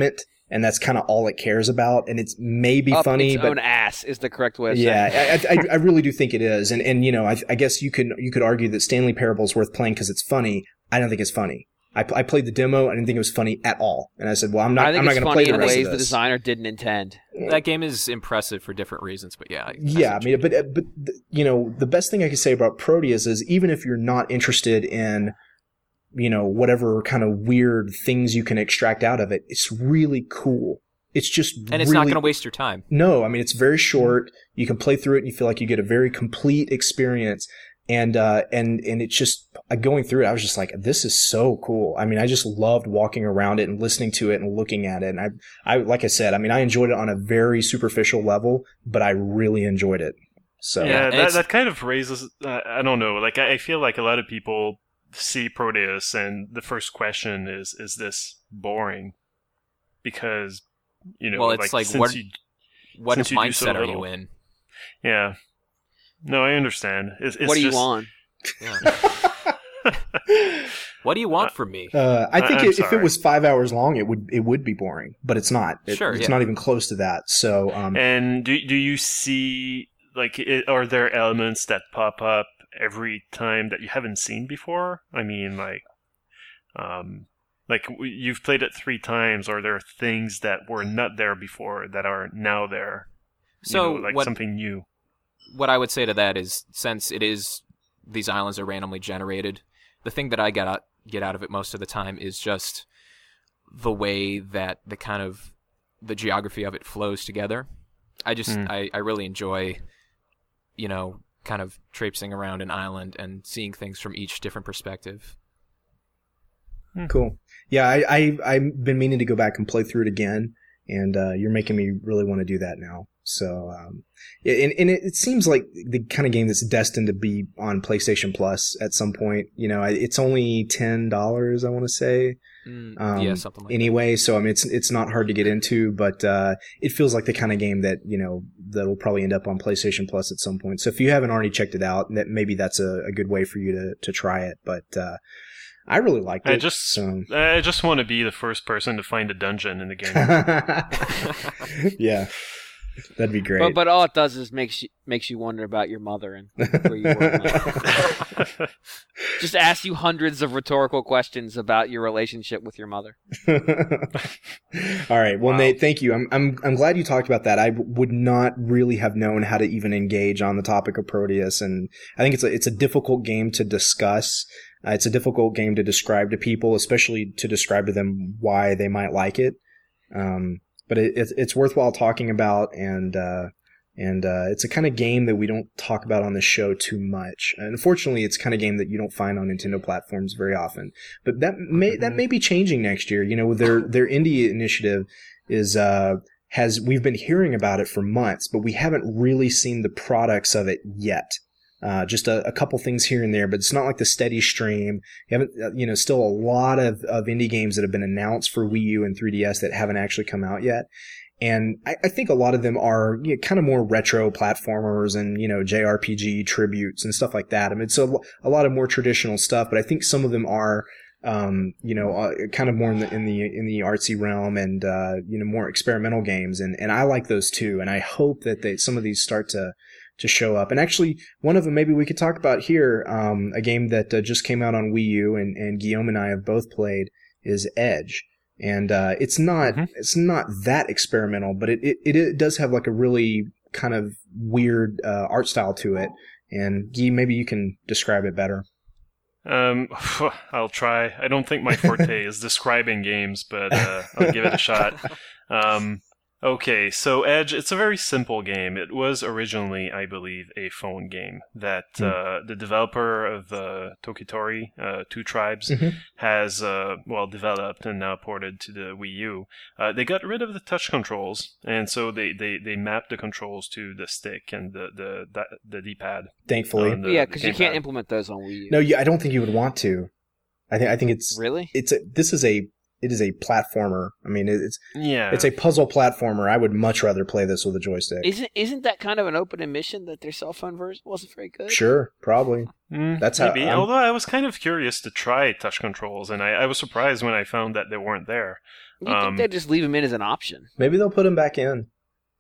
and that's kind of all it cares about. And it's maybe
Up
funny,
its
but
own ass is the correct way of saying it.
yeah, I, I, I really do think it is. And and you know, I, I guess you could you could argue that Stanley Parable is worth playing because it's funny. I don't think it's funny. I, I played the demo. I didn't think it was funny at all. And I said, well, I'm not.
I think
I'm not
it's
going to play
funny
the
in
rest
ways
of
the
this.
designer didn't intend.
That game is impressive for different reasons, but yeah. I,
Yeah, I
I
mean, but but you know, the best thing I can say about Proteus is even if you're not interested in, you know, whatever kind of weird things you can extract out of it, it's really cool. It's just
and it's
really,
not going to waste your time.
No, I mean, it's very short. You can play through it and you feel like you get a very complete experience. And, uh, and, and it's just, uh, going through it, I was just like, this is so cool. I mean, I just loved walking around it and listening to it and looking at it. And I, I, like I said, I mean, I enjoyed it on a very superficial level, but I really enjoyed it. So,
yeah, that,
it's-
that kind of raises, uh, I don't know, like, I, I feel like a lot of people see Proteus and the first question is, is this boring? Because, you know,
Well, it's like,
since
what-
you,
What
since you do so
mindset are
little.
you in?
yeah. No, I understand. It's, it's
What do you
just,
want?
Yeah. What do you want from me?
uh, I think
I'm
it, if it
sorry.
was five hours long, it would, it would be boring, but it's not. It,
Sure,
it's
yeah.
not even close to that. So, um,
And do do you see, like, it, are there elements that pop up every time that you haven't seen before? I mean, like, um, like w- you've played it three times. Are there things that were not there before that are now there? You
So
know, like
what-
something new.
What I would say to that is, since it is these islands are randomly generated, the thing that I get out get out of it most of the time is just the way that the kind of the geography of it flows together. I just
Mm.
I, I really enjoy, you know, kind of traipsing around an island and seeing things from each different perspective.
cool. Yeah, I, I, I've been meaning to go back and play through it again, and uh, you're making me really want to do that now. So, um, and, and it, it seems like the kind of game that's destined to be on PlayStation Plus at some point. You know, it's only ten dollars, I want to say.
Mm,
Um,
yeah, something like
anyway, so I mean, it's it's not hard to get into, but uh, it feels like the kind of game that you know that'll probably end up on PlayStation Plus at some point. So if you haven't already checked it out, that maybe that's a, a good way for you to to try it. But uh, I really liked it.
I just,
so.
I just want to be the first person to find a dungeon in the game.
Yeah, that'd be great.
But but all it does is makes you makes you wonder about your mother and where you were in life. Just ask you hundreds of rhetorical questions about your relationship with your mother.
All right. Well,
Wow.
Nate, thank you. I'm I'm I'm glad you talked about that. I w- would not really have known how to even engage on the topic of Proteus, and I think it's a it's a difficult game to discuss. Uh, it's a difficult game to describe to people, especially to describe to them why they might like it. Um, but it, it's it's worthwhile talking about, and uh, and uh, it's a kind of game that we don't talk about on the show too much. And unfortunately, it's the kind of game that you don't find on Nintendo platforms very often. But that may that may be changing next year. You know, their their indie initiative is uh, has we've been hearing about it for months, but we haven't really seen the products of it yet. Uh, just a, a couple things here and there, but it's not like the steady stream. You haven't, uh, you know, still a lot of, of indie games that have been announced for Wii U and three D S that haven't actually come out yet. And I, I think a lot of them are you know, kind of more retro platformers and, you know, J R P G tributes and stuff like that. I mean, it's a, a lot of more traditional stuff, but I think some of them are, um, you know, uh, kind of more in the, in the, in the artsy realm and, uh, you know, more experimental games. And, and I like those too. And I hope that they, some of these start to, to show up. And actually, one of them maybe we could talk about here, um, a game that uh, just came out on Wii U and, and Guillaume and I have both played is Edge. And, uh, it's not,
Mhm.
it's not that experimental, but it, it, it does have like a really kind of weird, uh, art style to it. And Guy, maybe you can describe it better.
Um, I'll try. I don't think my forte is describing games, but uh, I'll give it a shot. Um, okay, so Edge, it's a very simple game. It was originally, I believe, a phone game that
Hmm.
uh, the developer of uh, Tokitori, uh, Two Tribes,
Mhm.
has, uh, well, developed and now ported to the Wii U. Uh, they got rid of the touch controls, and so they, they, they mapped the controls to the stick and the, the, the, the D-pad.
Thankfully.
on the-
yeah,
the
because you
gamepad.
can't implement those on Wii U.
No, yeah, I don't think you would want to. I think, I think it's,
Really?
it's a, this is a it is a platformer. I mean, it's
Yeah.
it's a puzzle platformer. I would much rather play this with a joystick.
Isn't isn't that kind of an open admission that their cell phone version wasn't very good?
Sure, probably.
Mm,
That's how
maybe.
I'm-
Although I was kind of curious to try touch controls, and I, I was surprised when I found that they weren't there.
You
Um,
think they'd just leave them in as an option?
Maybe they'll put him back in.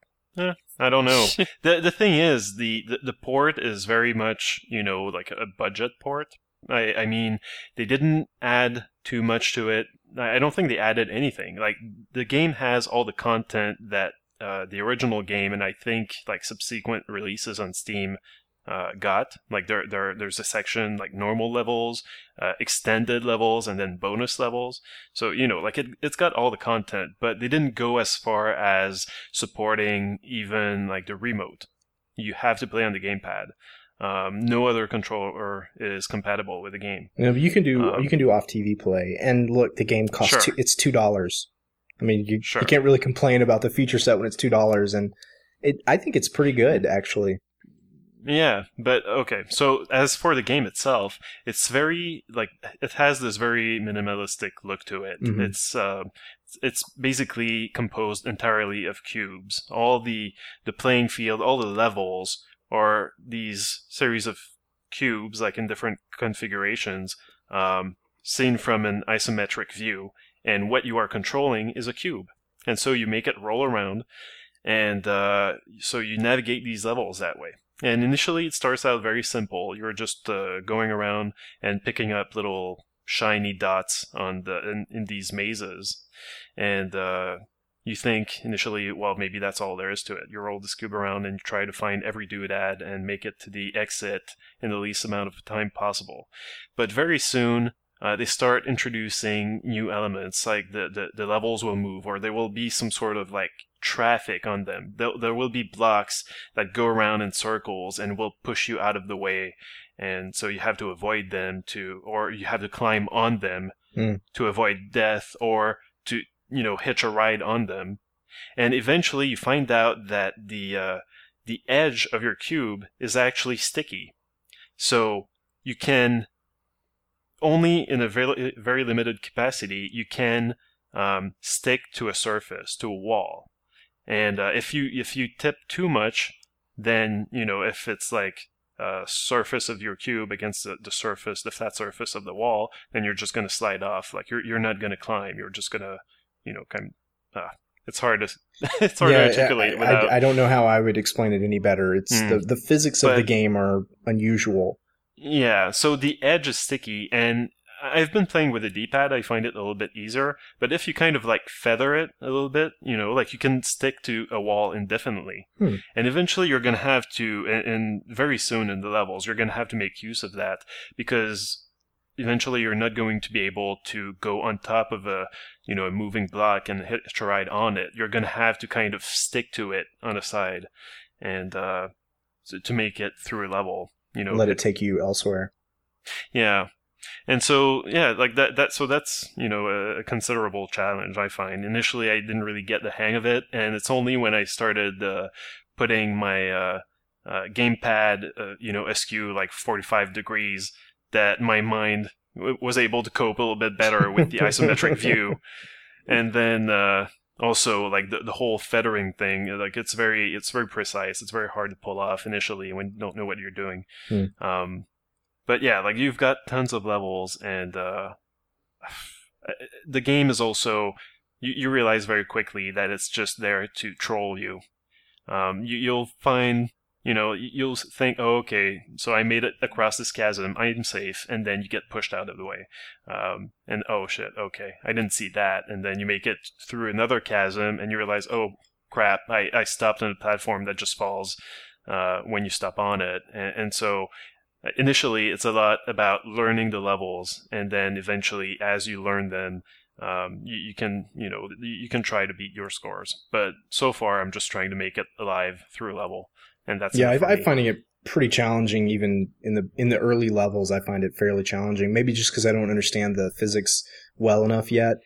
I don't know. the The thing is, the, the the port is very much, you know, like a budget port. I I mean, they didn't add too much to it. I I don't think they added anything. Like, the game has all the content that uh, the original game, and I think like subsequent releases on Steam uh, got. Like, there there there's a section like normal levels, uh, extended levels, and then bonus levels. So, you know, like it it's got all the content, but they didn't go as far as supporting even like the remote. You have to play on the gamepad. Um, no other controller is compatible with the game.
You know, you can do
Um,
you can do off T V play, and look, the game costs
Sure.
two, it's two dollars. I mean, you,
Sure.
you can't really complain about the feature set when it's two dollars, and it I think it's pretty good actually.
Yeah, but okay. So as for the game itself, it's very like it has this very minimalistic look to it.
Mhm.
It's uh, it's basically composed entirely of cubes. All the the playing field, all the levels are these series of cubes, like in different configurations, um, seen from an isometric view. And what you are controlling is a cube, and so you make it roll around, and uh, so you navigate these levels that way. And initially, it starts out very simple. You're just uh, going around and picking up little shiny dots on the in, in these mazes, and uh, you think initially, well, maybe that's all there is to it. You roll this cube around and you try to find every doodad and make it to the exit in the least amount of time possible. But very soon, uh, they start introducing new elements, like the, the, the levels will move, or there will be some sort of like traffic on them. There, there will be blocks that go around in circles and will push you out of the way. And so you have to avoid them to, or you have to climb on them
Mm.
to avoid death, or to, you know, hitch a ride on them. And eventually you find out that the, uh, the edge of your cube is actually sticky. So you can, only in a very, very limited capacity, you can um, stick to a surface, to a wall. And uh, if you if you tip too much, then, you know, if it's like a surface of your cube against the, the surface, the flat surface of the wall, then you're just going to slide off. Like, you're you're not going to climb. You're just going to, you know, kind of, uh, it's hard to it's hard
Yeah,
to articulate
I,
without.
I, I don't know how I would explain it any better. It's
Mm.
the the physics of
But-
the game are unusual.
Yeah, so the edge is sticky, and I've been playing with the D-pad. I find it a little bit easier. But if you kind of like feather it a little bit, you know, like you can stick to a wall indefinitely.
Hmm.
And eventually you're going to have to, and, and very soon in the levels, you're going to have to make use of that, because eventually you're not going to be able to go on top of a, you know, a moving block and hitch a ride on it. You're going to have to kind of stick to it on a side, and uh, so to make it through a level. You know,
Let it take you elsewhere.
yeah. And so, yeah, like that, that, so that's, you know, a, a considerable challenge, I find. Initially, I didn't really get the hang of it, and it's only when I started uh, putting my uh, uh, gamepad, uh, you know, askew like forty-five degrees, that my mind w- was able to cope a little bit better with the isometric view. And then, uh, also, like the the whole feathering thing, like it's very it's very precise. It's very hard to pull off initially when you don't know what you're doing.
Hmm.
Um, but yeah, like you've got tons of levels, and uh, the game is also you, you realize very quickly that it's just there to troll you. Um, you you'll find. You know, you'll think, oh, okay, so I made it across this chasm, I'm safe, and then you get pushed out of the way. Um, and, oh, shit, okay, I didn't see that. And then you make it through another chasm, and you realize, oh, crap, I, I stopped on a platform that just falls uh, when you stop on it. And, and so, initially, it's a lot about learning the levels, and then eventually, as you learn them, um, you, you can, you know, you can try to beat your scores. But so far, I'm just trying to make it alive through a level. And that's
Yeah,
it for
I, I'm
me.
finding it pretty challenging. Even in the in the early levels, I find it fairly challenging. Maybe just because I don't understand the physics well enough yet.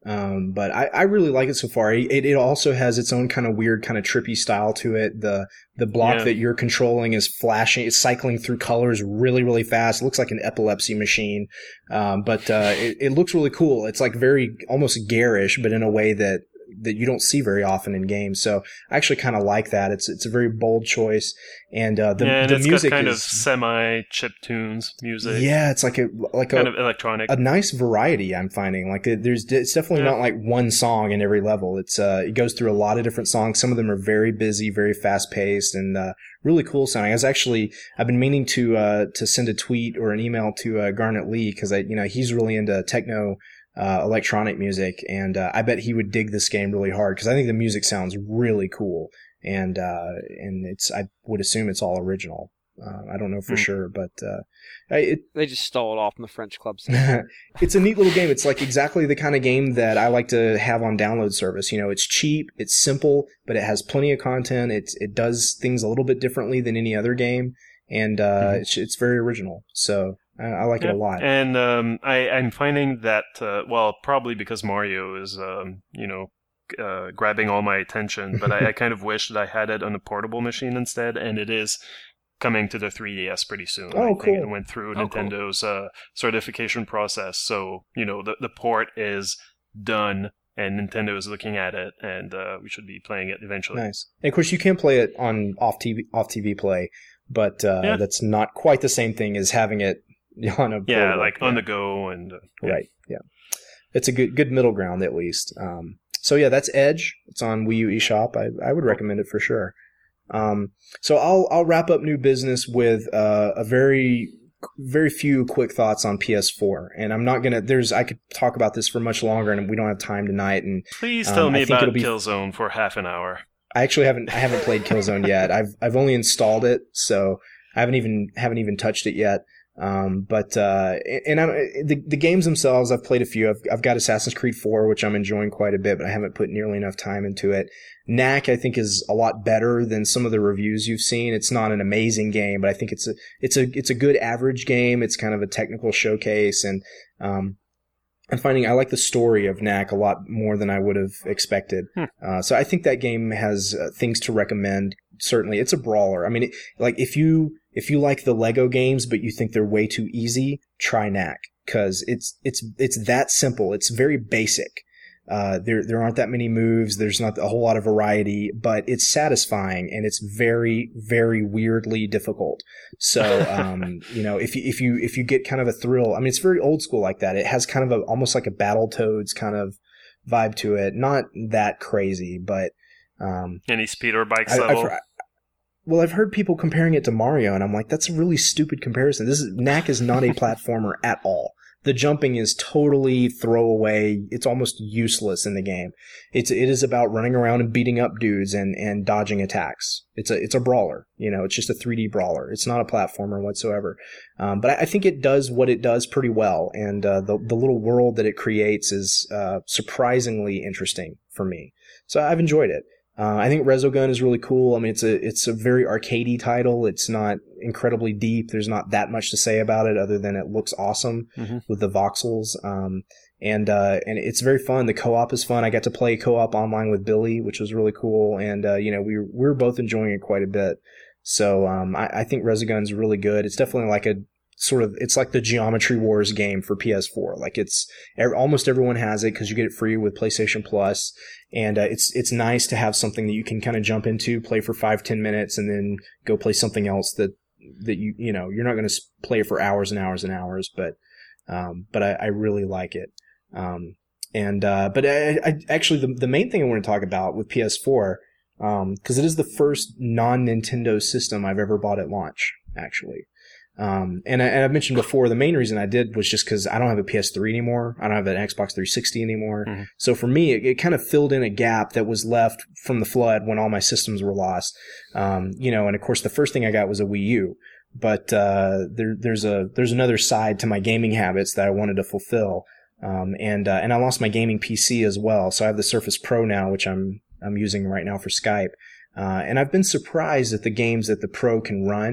Um, but I, I really like it so far. It, it also has its own kind of weird, kind of trippy style to it. The the block
Yeah.
that you're controlling is flashing, it's cycling through colors really, really fast. It looks like an epilepsy machine. Um, but uh, it, it looks really cool. It's like very almost garish, but in a way that that you don't see very often in games. So I actually kind of like that. It's it's a very bold choice, and uh, the
yeah, and
the
it's
music
got kind
is
of semi chip tunes music.
yeah, it's like a like
kind
a
of electronic.
a nice variety. I'm finding like it- there's it's definitely
Yeah.
not like one song in every level. It's uh it goes through a lot of different songs. Some of them are very busy, very fast paced, and uh, really cool sounding. I was actually I've been meaning to uh to send a tweet or an email to uh, Garnet Lee because I you know he's really into techno. Uh, electronic music, and uh, I bet he would dig this game really hard because I think the music sounds really cool, and uh, and it's I would assume it's all original. Uh, I don't know for
Hmm.
sure, but uh, it,
They just stole it off from the French club scene.
it's a neat little game. It's like exactly the kind of game that I like to have on download service. You know, it's cheap, it's simple, but it has plenty of content. It's it does things a little bit differently than any other game, and uh,
Mhm.
it's it's very original. So I, I like
Yeah.
it a lot.
And um, I, I'm finding that, uh, well, probably because Mario is, um, you know, uh, grabbing all my attention, but I, I kind of wish that I had it on a portable machine instead, and it is coming to the three D S pretty soon.
Oh,
I think
cool.
it went through
Oh, cool.
Nintendo's uh, certification process, so, you know, the, the port is done, and Nintendo is looking at it, and uh, we should be playing it eventually.
Nice. And of course, you can play it on off T V off T V play, but uh,
Yeah.
that's not quite the same thing as having it on a
Yeah,
portable.
like on the go, and uh, yeah.
Right. Yeah. It's a good good middle ground at least. Um, so yeah, that's Edge. It's on Wii U eShop. I I would recommend it for sure. Um, so I'll I'll wrap up new business with uh, a very very few quick thoughts on P S four, and I'm not gonna. There's I could talk about this for much longer, and we don't have time tonight. And
Please
Um,
tell
I
me
think
about
it'll be-
Killzone for half an hour.
I actually haven't I haven't played Killzone yet. I've I've only installed it, so I haven't even haven't even touched it yet. Um, but uh, and I, the the games themselves, I've played a few. I've I've got Assassin's Creed four, which I'm enjoying quite a bit, but I haven't put nearly enough time into it. Knack, I think, is a lot better than some of the reviews you've seen. It's not an amazing game, but I think it's a it's a it's a good average game. It's kind of a technical showcase, and um, I'm finding I like the story of Knack a lot more than I would have expected.
Hmm.
Uh, so I think that game has uh, things to recommend. Certainly, it's a brawler. I mean, it, like if you if you like the Lego games, but you think they're way too easy, try Knack because it's it's it's that simple. It's very basic. Uh, there there aren't that many moves. There's not a whole lot of variety, but it's satisfying and it's very very weirdly difficult. So um, you know, if you if you if you get kind of a thrill, I mean, it's very old school like that. It has kind of a almost like a Battletoads kind of vibe to it. Not that crazy, but um,
Any speeder bikes
I,
level?
I've, well, I've heard people comparing it to Mario, and I'm like, that's a really stupid comparison. This is Knack is not a platformer at all. The jumping is totally throwaway. It's almost useless in the game. It's it is about running around and beating up dudes and, and dodging attacks. It's a it's a brawler. You know, it's just a three D brawler. It's not a platformer whatsoever. Um, but I, I think it does what it does pretty well, and uh, the the little world that it creates is uh, surprisingly interesting for me. So I've enjoyed it. Uh, I think Resogun is really cool. I mean, it's a it's a very arcadey title. It's not incredibly deep. There's not that much to say about it other than it looks awesome
Mhm.
with the voxels. Um, and uh, and it's very fun. The co-op is fun. I got to play co-op online with Billy, which was really cool. And uh, you know, we were, we were both enjoying it quite a bit. So um, I, I think Resogun's really good. It's definitely like a sort of it's like the Geometry Wars game for P S four. Like it's almost everyone has it because you get it free with PlayStation Plus, and uh, it's it's nice to have something that you can kind of jump into, play for five ten minutes, and then go play something else that that you you know you're not going to play for hours and hours and hours, but um, but I, I really like it. Um, and uh, but I, I actually the the main thing I want to talk about with P S four because it is the first non-Nintendo system I've ever bought at launch actually. Um, and, I, and I've mentioned before, the main reason I did was just because I don't have a P S three anymore. I don't have an Xbox three sixty anymore.
Mm-hmm.
So for me, it, it kind of filled in a gap that was left from the flood when all my systems were lost. Um, you know, and of course, the first thing I got was a Wii U. But uh, there, there's a there's another side to my gaming habits that I wanted to fulfill. Um, and uh, and I lost my gaming P C as well. So I have the Surface Pro now, which I'm I'm using right now for Skype. Uh, and I've been surprised at the games that the Pro can run.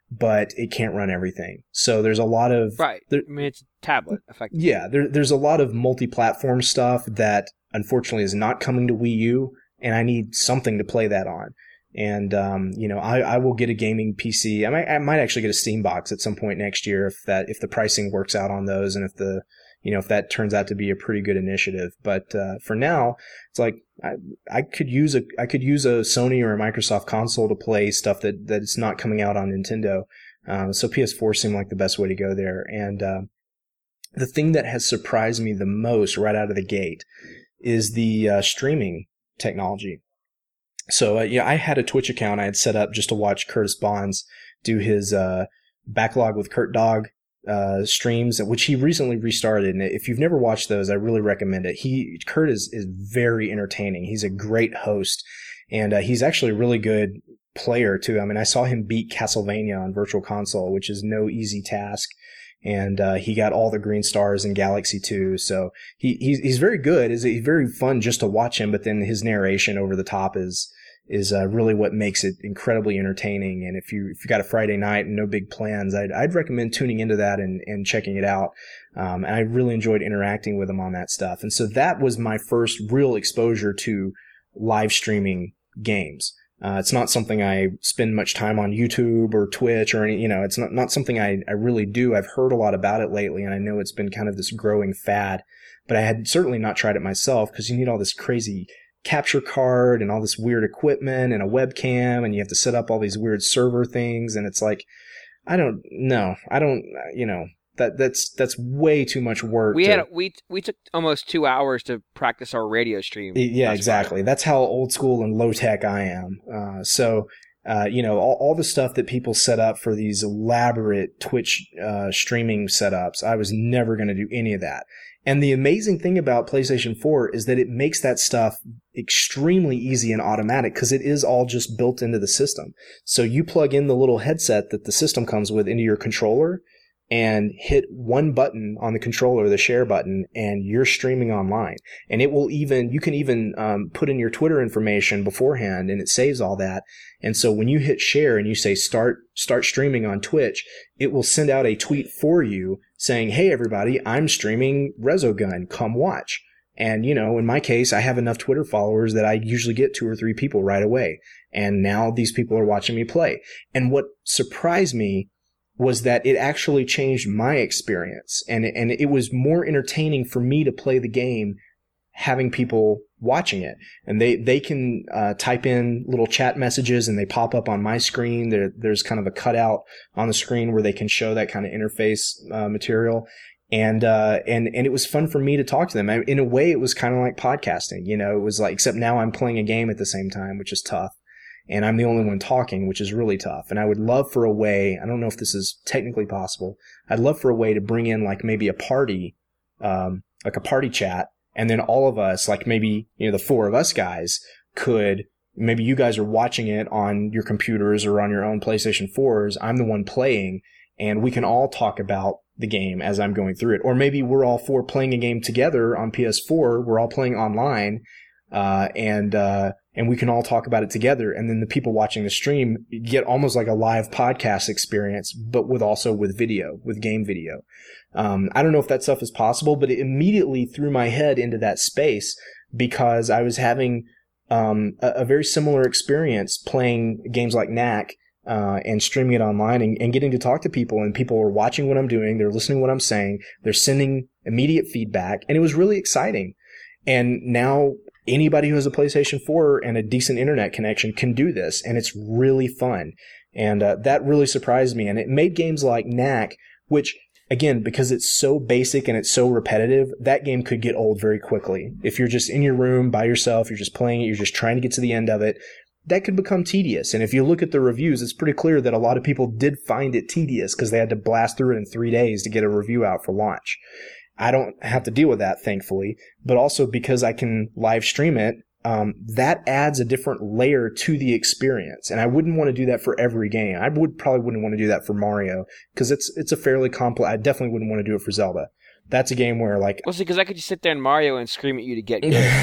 but it can't run everything. So there's a lot of
right.
There,
I mean, it's a tablet, effectively.
Yeah, there, there's a lot of multi-platform stuff that unfortunately is not coming to Wii U, and I need something to play that on. And um, you know, I, I will get a gaming P C. I might I might actually get a Steam box at some point next year if that if the pricing works out on those, and if the you know if that turns out to be a pretty good initiative. But uh, for now, it's like I I could use a I could use a Sony or a Microsoft console to play stuff that that is not coming out on Nintendo. Um, so P S four seemed like the best way to go there. And uh, the thing that has surprised me the most right out of the gate is the uh, streaming technology. So uh, yeah, I had a Twitch account I had set up just to watch Curtis Bonds do his uh, Backlog with Kurt Dog uh, streams, which he recently restarted. And if you've never watched those, I really recommend it. He Kurt is is very entertaining. He's a great host, and uh, he's actually a really good player too. I mean, I saw him beat Castlevania on Virtual Console, which is no easy task. And uh, he got all the green stars in Galaxy two, so he he's, he's very good. It's he's very fun just to watch him, but then his narration over the top is is uh, really what makes it incredibly entertaining. And if you if you got a Friday night and no big plans, I'd I'd recommend tuning into that and and checking it out. Um, and I really enjoyed interacting with him on that stuff. And so that was my first real exposure to live streaming games. Uh, it's not something I spend much time on YouTube or Twitch or any, you know, it's not, not something I, I really do. I've heard a lot about it lately, and I know it's been kind of this growing fad, but I had certainly not tried it myself because you need all this crazy capture card and all this weird equipment and a webcam, and you have to set up all these weird server things. And it's like, I don't know. I don't, you know, that that's, that's way too much work.
We
to,
had, we, we took almost two hours to practice our radio stream.
Yeah, exactly. That's how old school and low tech I am. Uh, so, uh, you know, all, all the stuff that people set up for these elaborate Twitch, uh, streaming setups, I was never going to do any of that. And the amazing thing about PlayStation four is that it makes that stuff extremely easy and automatic because it is all just built into the system. So you plug in the little headset that the system comes with into your controller and hit one button on the controller, the share button, and you're streaming online. And it will even, you can even um, put in your Twitter information beforehand, and it saves all that. And so when you hit share and you say start, start streaming on Twitch, it will send out a tweet for you saying, hey everybody, I'm streaming Resogun, come watch. And, you know, in my case, I have enough Twitter followers that I usually get two or three people right away. And now these people are watching me play. And what surprised me was that it actually changed my experience. And, and it was more entertaining for me to play the game having people watching it. And they, they can uh, type in little chat messages and they pop up on my screen. There, there's kind of a cutout on the screen where they can show that kind of interface uh, material. And, uh, and, and it was fun for me to talk to them. I, in a way, it was kind of like podcasting, you know, it was like, except now I'm playing a game at the same time, which is tough. And I'm the only one talking, which is really tough. And I would love for a way, I don't know if this is technically possible, I'd love for a way to bring in like maybe a party, um, like a party chat, and then all of us, like maybe, you know, the four of us guys could, maybe you guys are watching it on your computers or on your own PlayStation fours, I'm the one playing, and we can all talk about the game as I'm going through it. Or maybe we're all four playing a game together on P S four, we're all playing online, uh, and, uh, and we can all talk about it together. And then the people watching the stream get almost like a live podcast experience, but with also with video, with game video. Um, I don't know if that stuff is possible, but it immediately threw my head into that space because I was having, um, a, a very similar experience playing games like Knack, uh, and streaming it online and, and getting to talk to people, and people are watching what I'm doing. They're listening to what I'm saying. They're sending immediate feedback, and it was really exciting. And now anybody who has a PlayStation four and a decent internet connection can do this, and it's really fun. And uh, that really surprised me. And it made games like Knack, which, again, because it's so basic and it's so repetitive, that game could get old very quickly. If you're just in your room by yourself, you're just playing it, you're just trying to get to the end of it, that could become tedious. And if you look at the reviews, it's pretty clear that a lot of people did find it tedious because they had to blast through it in three days to get a review out for launch. I don't have to deal with that, thankfully, but also because I can live stream it, um, that adds a different layer to the experience. And I wouldn't want to do that for every game. I would probably wouldn't want to do that for Mario because it's it's a fairly complex. I definitely wouldn't want to do it for Zelda. That's a game where, like,
well, see, because I could just sit there in Mario and scream at you to get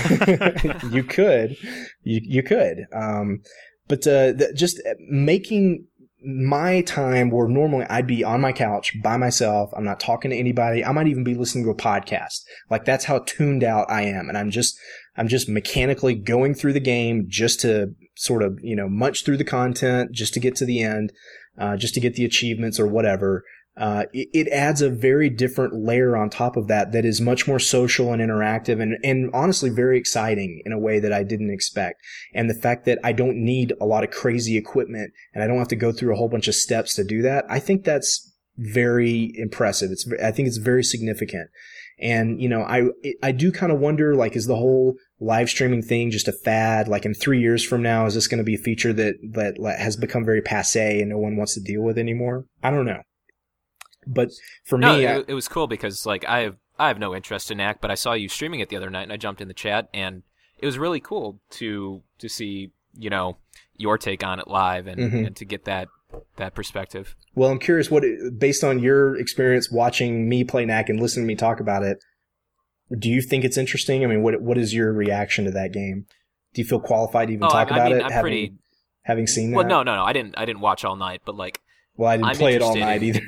good.
you could, you you could, um, but uh, the, just making my time where normally I'd be on my couch by myself. I'm not talking to anybody. I might even be listening to a podcast. Like that's how tuned out I am. And I'm just, I'm just mechanically going through the game just to sort of, you know, munch through the content, just to get to the end, uh, just to get the achievements or whatever. Uh, it, it adds a very different layer on top of that that is much more social and interactive and, and honestly very exciting in a way that I didn't expect. And the fact that I don't need a lot of crazy equipment and I don't have to go through a whole bunch of steps to do that, I think that's very impressive. It's, I think it's very significant. And, you know, I, I do kind of wonder, like, is the whole live streaming thing just a fad? Like in three years from now, is this going to be a feature that, that has become very passé and no one wants to deal with anymore? I don't know. But for
no,
me,
it,
I,
it was cool because like I have I have no interest in Knack, but I saw you streaming it the other night, and I jumped in the chat, and it was really cool to to see you know your take on it live and,
mm-hmm.
and to get that that perspective.
Well, I'm curious, what based on your experience watching me play Knack and listening to me talk about it, do you think it's interesting? I mean, what what is your reaction to that game? Do you feel qualified to even
oh,
talk
I,
about
I mean,
it?
I'm
having,
pretty
having seen that?
well, no, no, no. I didn't I didn't watch all night, but like.
Well, I didn't
I'm
play it all
interested
night
in-
either.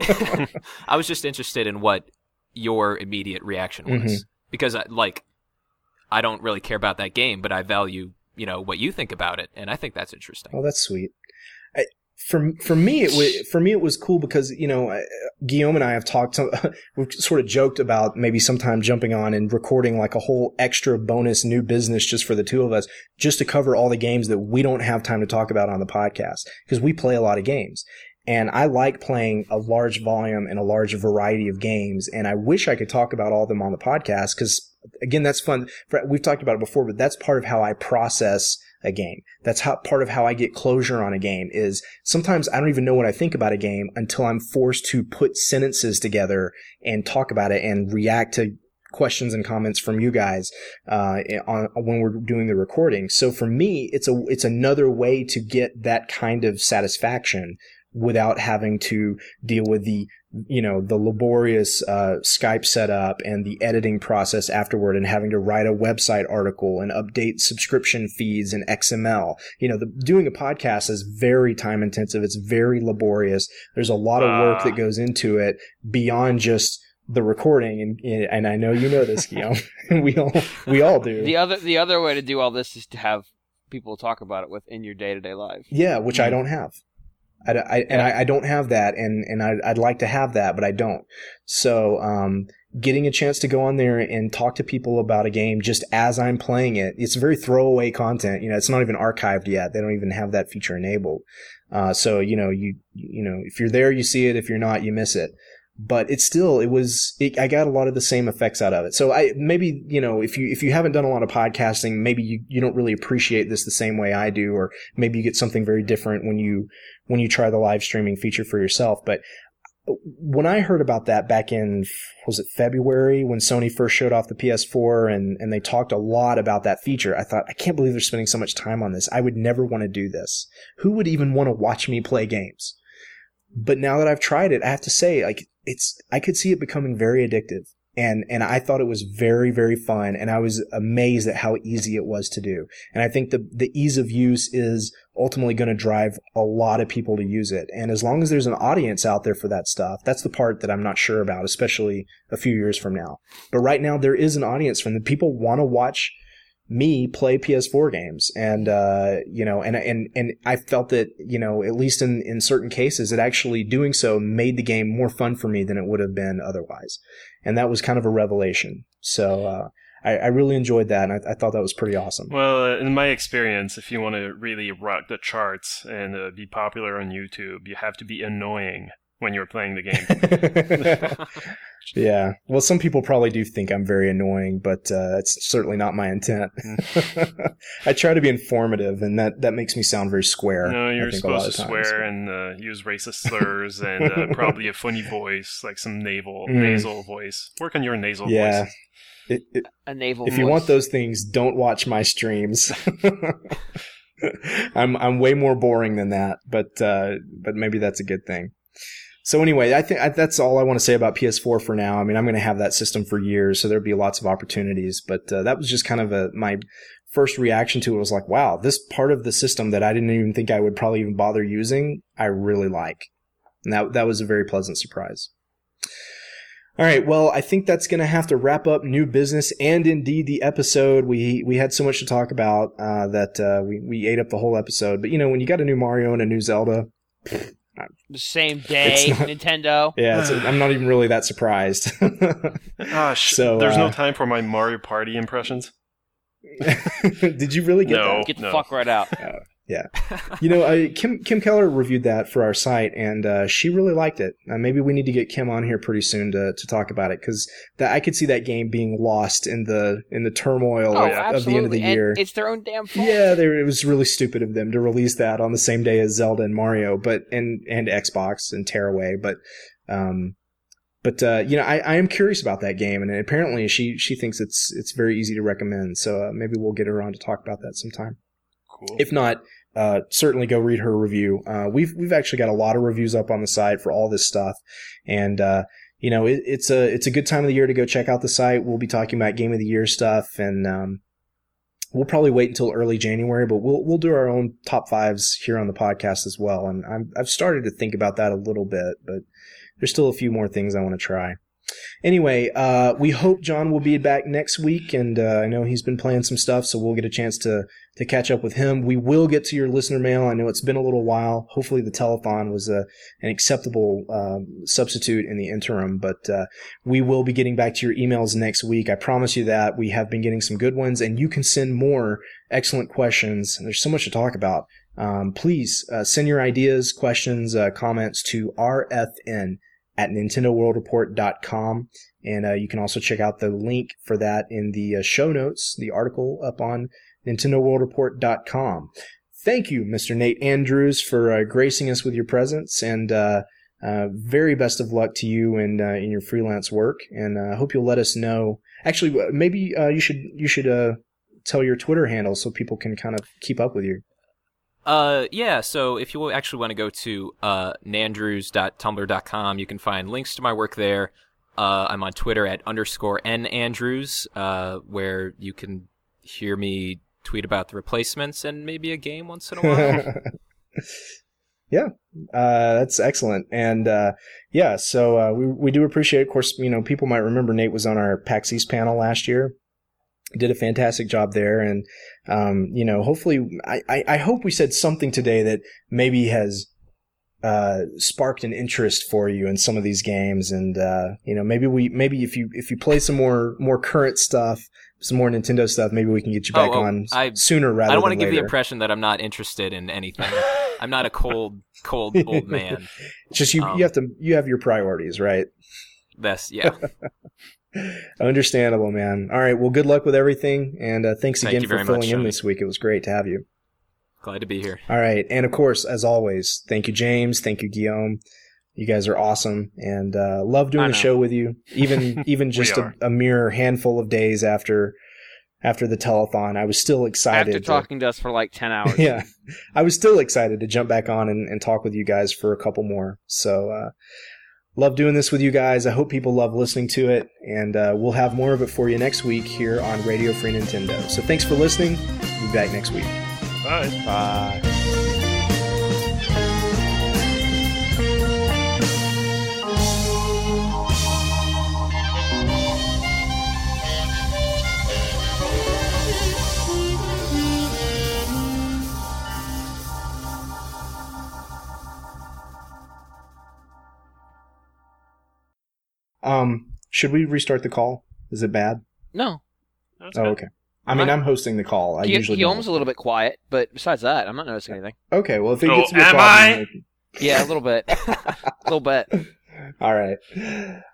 I was just interested in what your immediate reaction was
Mm-hmm.
because, like, I don't really care about that game, but I value, you know, what you think about it, and I think that's interesting.
Oh, that's sweet. I, for for me, it was for me it was cool because you know Guillaume and I have talked. To, we've sort of joked about maybe sometime jumping on and recording like a whole extra bonus new business just for the two of us, just to cover all the games that we don't have time to talk about on the podcast because we play a lot of games. And I like playing a large volume and a large variety of games. And I wish I could talk about all of them on the podcast because, again, that's fun. We've talked about it before, but that's part of how I process a game. That's how part of how I get closure on a game is sometimes I don't even know what I think about a game until I'm forced to put sentences together and talk about it and react to questions and comments from you guys uh, on when we're doing the recording. So for me, it's a it's another way to get that kind of satisfaction without having to deal with the, you know, the laborious uh, Skype setup and the editing process afterward and having to write a website article and update subscription feeds in X M L. You know, the, doing a podcast is very time intensive. It's very laborious. There's a lot of work
Uh.
that goes into it beyond just the recording. And, and I know you know this, Guillaume. we all, we all do.
The other the other way to do all this is to have people talk about it within your day to day life.
Yeah, which I don't have. I, I, and I, I don't have that, and, and I'd, I'd like to have that, but I don't. So, um, getting a chance to go on there and talk to people about a game just as I'm playing it, it's very throwaway content. You know, it's not even archived yet. They don't even have that feature enabled. Uh, so, you know, you, you know, if you're there, you see it. If you're not, you miss it. But it's still, it was, it, I got a lot of the same effects out of it. So I, maybe, you know, if you, if you haven't done a lot of podcasting, maybe you, you don't really appreciate this the same way I do, or maybe you get something very different when you, when you try the live streaming feature for yourself. But when I heard about that back in, was it February when Sony first showed off the P S four and, and they talked a lot about that feature, I thought, I can't believe they're spending so much time on this. I would never want to do this. Who would even want to watch me play games? But now that I've tried it, I have to say, like, it's, I could see it becoming very addictive. And, and I thought it was very, very fun. And I was amazed at how easy it was to do. And I think the, the ease of use is ultimately going to drive a lot of people to use it. And as long as there's an audience out there for that stuff, that's the part that I'm not sure about, especially a few years from now. But right now there is an audience from the people want to watch me play P S four games. And, uh, you know, and, and, and I felt that, you know, at least in, in certain cases, it actually doing so made the game more fun for me than it would have been otherwise. And that was kind of a revelation. So, uh, I, I really enjoyed that, and I, I thought that was pretty awesome.
Well, uh, in my experience, if you want to really rock the charts and uh, be popular on YouTube, you have to be annoying when you're playing the game.
Yeah. Well, some people probably do think I'm very annoying, but uh, it's certainly not my intent. I try to be informative, and that, that makes me sound very square.
No, you're
I think,
supposed to
a lot of times.
swear and uh, use racist slurs and uh, probably a funny voice, like some naval,
Mm.
nasal voice. Work on your nasal
Yeah.
voice.
It, it,
A naval
if you
voice.
want those things, don't watch my streams. I'm I'm way more boring than that, but uh, but maybe that's a good thing. So anyway, I think I, that's all I want to say about P S four for now. I mean, I'm going to have that system for years, so there'll be lots of opportunities. But uh, that was just kind of a my first reaction to it was like, wow, this part of the system that I didn't even think I would probably even bother using, I really like. And that that was a very pleasant surprise. All right, well, I think that's going to have to wrap up new business and indeed the episode. We we had so much to talk about uh, that uh, we, we ate up the whole episode. But, you know, when you got a new Mario and a new Zelda...
The same day,
not,
Nintendo.
Yeah, it's a, I'm not even really that surprised.
Gosh,
so,
there's
uh,
no time for my Mario Party impressions.
Did you really get
No.
that?
Get the
no.
fuck right out.
Oh, yeah. You know, uh, Kim Kim Keller reviewed that for our site, and uh, she really liked it. Uh, maybe we need to get Kim on here pretty soon to, to talk about it, because I could see that game being lost in the in the turmoil
Oh,
of,
absolutely.
of the end of the
And
year.
it's their own damn fault.
Yeah, they, it was really stupid of them to release that on the same day as Zelda and Mario, but and and Xbox and Tearaway. But um, but uh, you know, I, I am curious about that game, and apparently she she thinks it's it's very easy to recommend. So uh, maybe we'll get her on to talk about that sometime.
Cool.
If not, uh, certainly go read her review. Uh, we've we've actually got a lot of reviews up on the site for all this stuff, and uh, you know, it, it's a it's a good time of the year to go check out the site. We'll be talking about Game of the Year stuff, and um, we'll probably wait until early January, but we'll we'll do our own top fives here on the podcast as well. And I'm, I've started to think about that a little bit, but there's still a few more things I want to try. Anyway, uh, we hope John will be back next week, and uh, I know he's been playing some stuff, so we'll get a chance to to catch up with him. We will get to your listener mail. I know it's been a little while. Hopefully the telethon was a, an acceptable um, substitute in the interim, but uh, we will be getting back to your emails next week. I promise you that. We have been getting some good ones, and you can send more excellent questions. There's so much to talk about. Um, please uh, send your ideas, questions, uh, comments to R F N at Nintendo World Report dot com. And uh, you can also check out the link for that in the uh, show notes, the article up on Nintendo World Report dot com. Thank you, Mister Nate Andrews, for uh, gracing us with your presence, and uh, uh, very best of luck to you and uh, in your freelance work. And I uh, hope you'll let us know. Actually, maybe uh, you should you should uh, tell your Twitter handle so people can kind of keep up with you.
Uh, yeah, so if you actually want to go to uh, nandrews dot tumblr dot com, you can find links to my work there. Uh, I'm on Twitter at underscore nandrews, uh, where you can hear me tweet about the replacements and maybe a game once in a while.
Yeah, uh, that's excellent. And uh, yeah, so uh, we we do appreciate it. Of course, you know, people might remember Nate was on our PAX East panel last year. Did a fantastic job there, and um, you know, hopefully, I, I, I hope we said something today that maybe has uh, sparked an interest for you in some of these games, and uh, you know, maybe we maybe if you if you play some more more current stuff, some more Nintendo stuff, maybe we can get you back
oh, oh,
on
I,
sooner rather.
I don't want
than
to give
later.
the impression that I'm not interested in anything. I'm not a cold cold old man.
Just you
um,
you have to you have your priorities, right?
That's yeah.
Understandable, man. All right. Well, good luck with everything. And uh, thanks
Thank
again
you
for
very
filling
much,
in
Johnny.
this week. It was great to have you.
Glad to be here.
All right. And of course, as always, thank you, James. Thank you, Guillaume. You guys are awesome, and uh, love doing
I
the
know.
show with you. Even even just a,
are.
a mere handful of days after after the telethon, I was still excited.
After
to-
talking to us for like ten hours.
yeah, I was still excited to jump back on and, and talk with you guys for a couple more. So, uh, love doing this with you guys. I hope people love listening to it, and uh, we'll have more of it for you next week here on Radio Free Nintendo. So thanks for listening. We'll be back next week.
Bye.
Bye. Um, should we restart the call? Is it bad?
No.
That's
Oh,
good.
okay. I mean,
Right.
I'm hosting the call. I
Gu-
usually
Guillaume's
don't.
a little bit quiet, but besides that, I'm not noticing anything.
Okay, well, if it
Oh,
gets to be a
am
problem,
I?
then-
Yeah, a little bit. a little bit.
All right.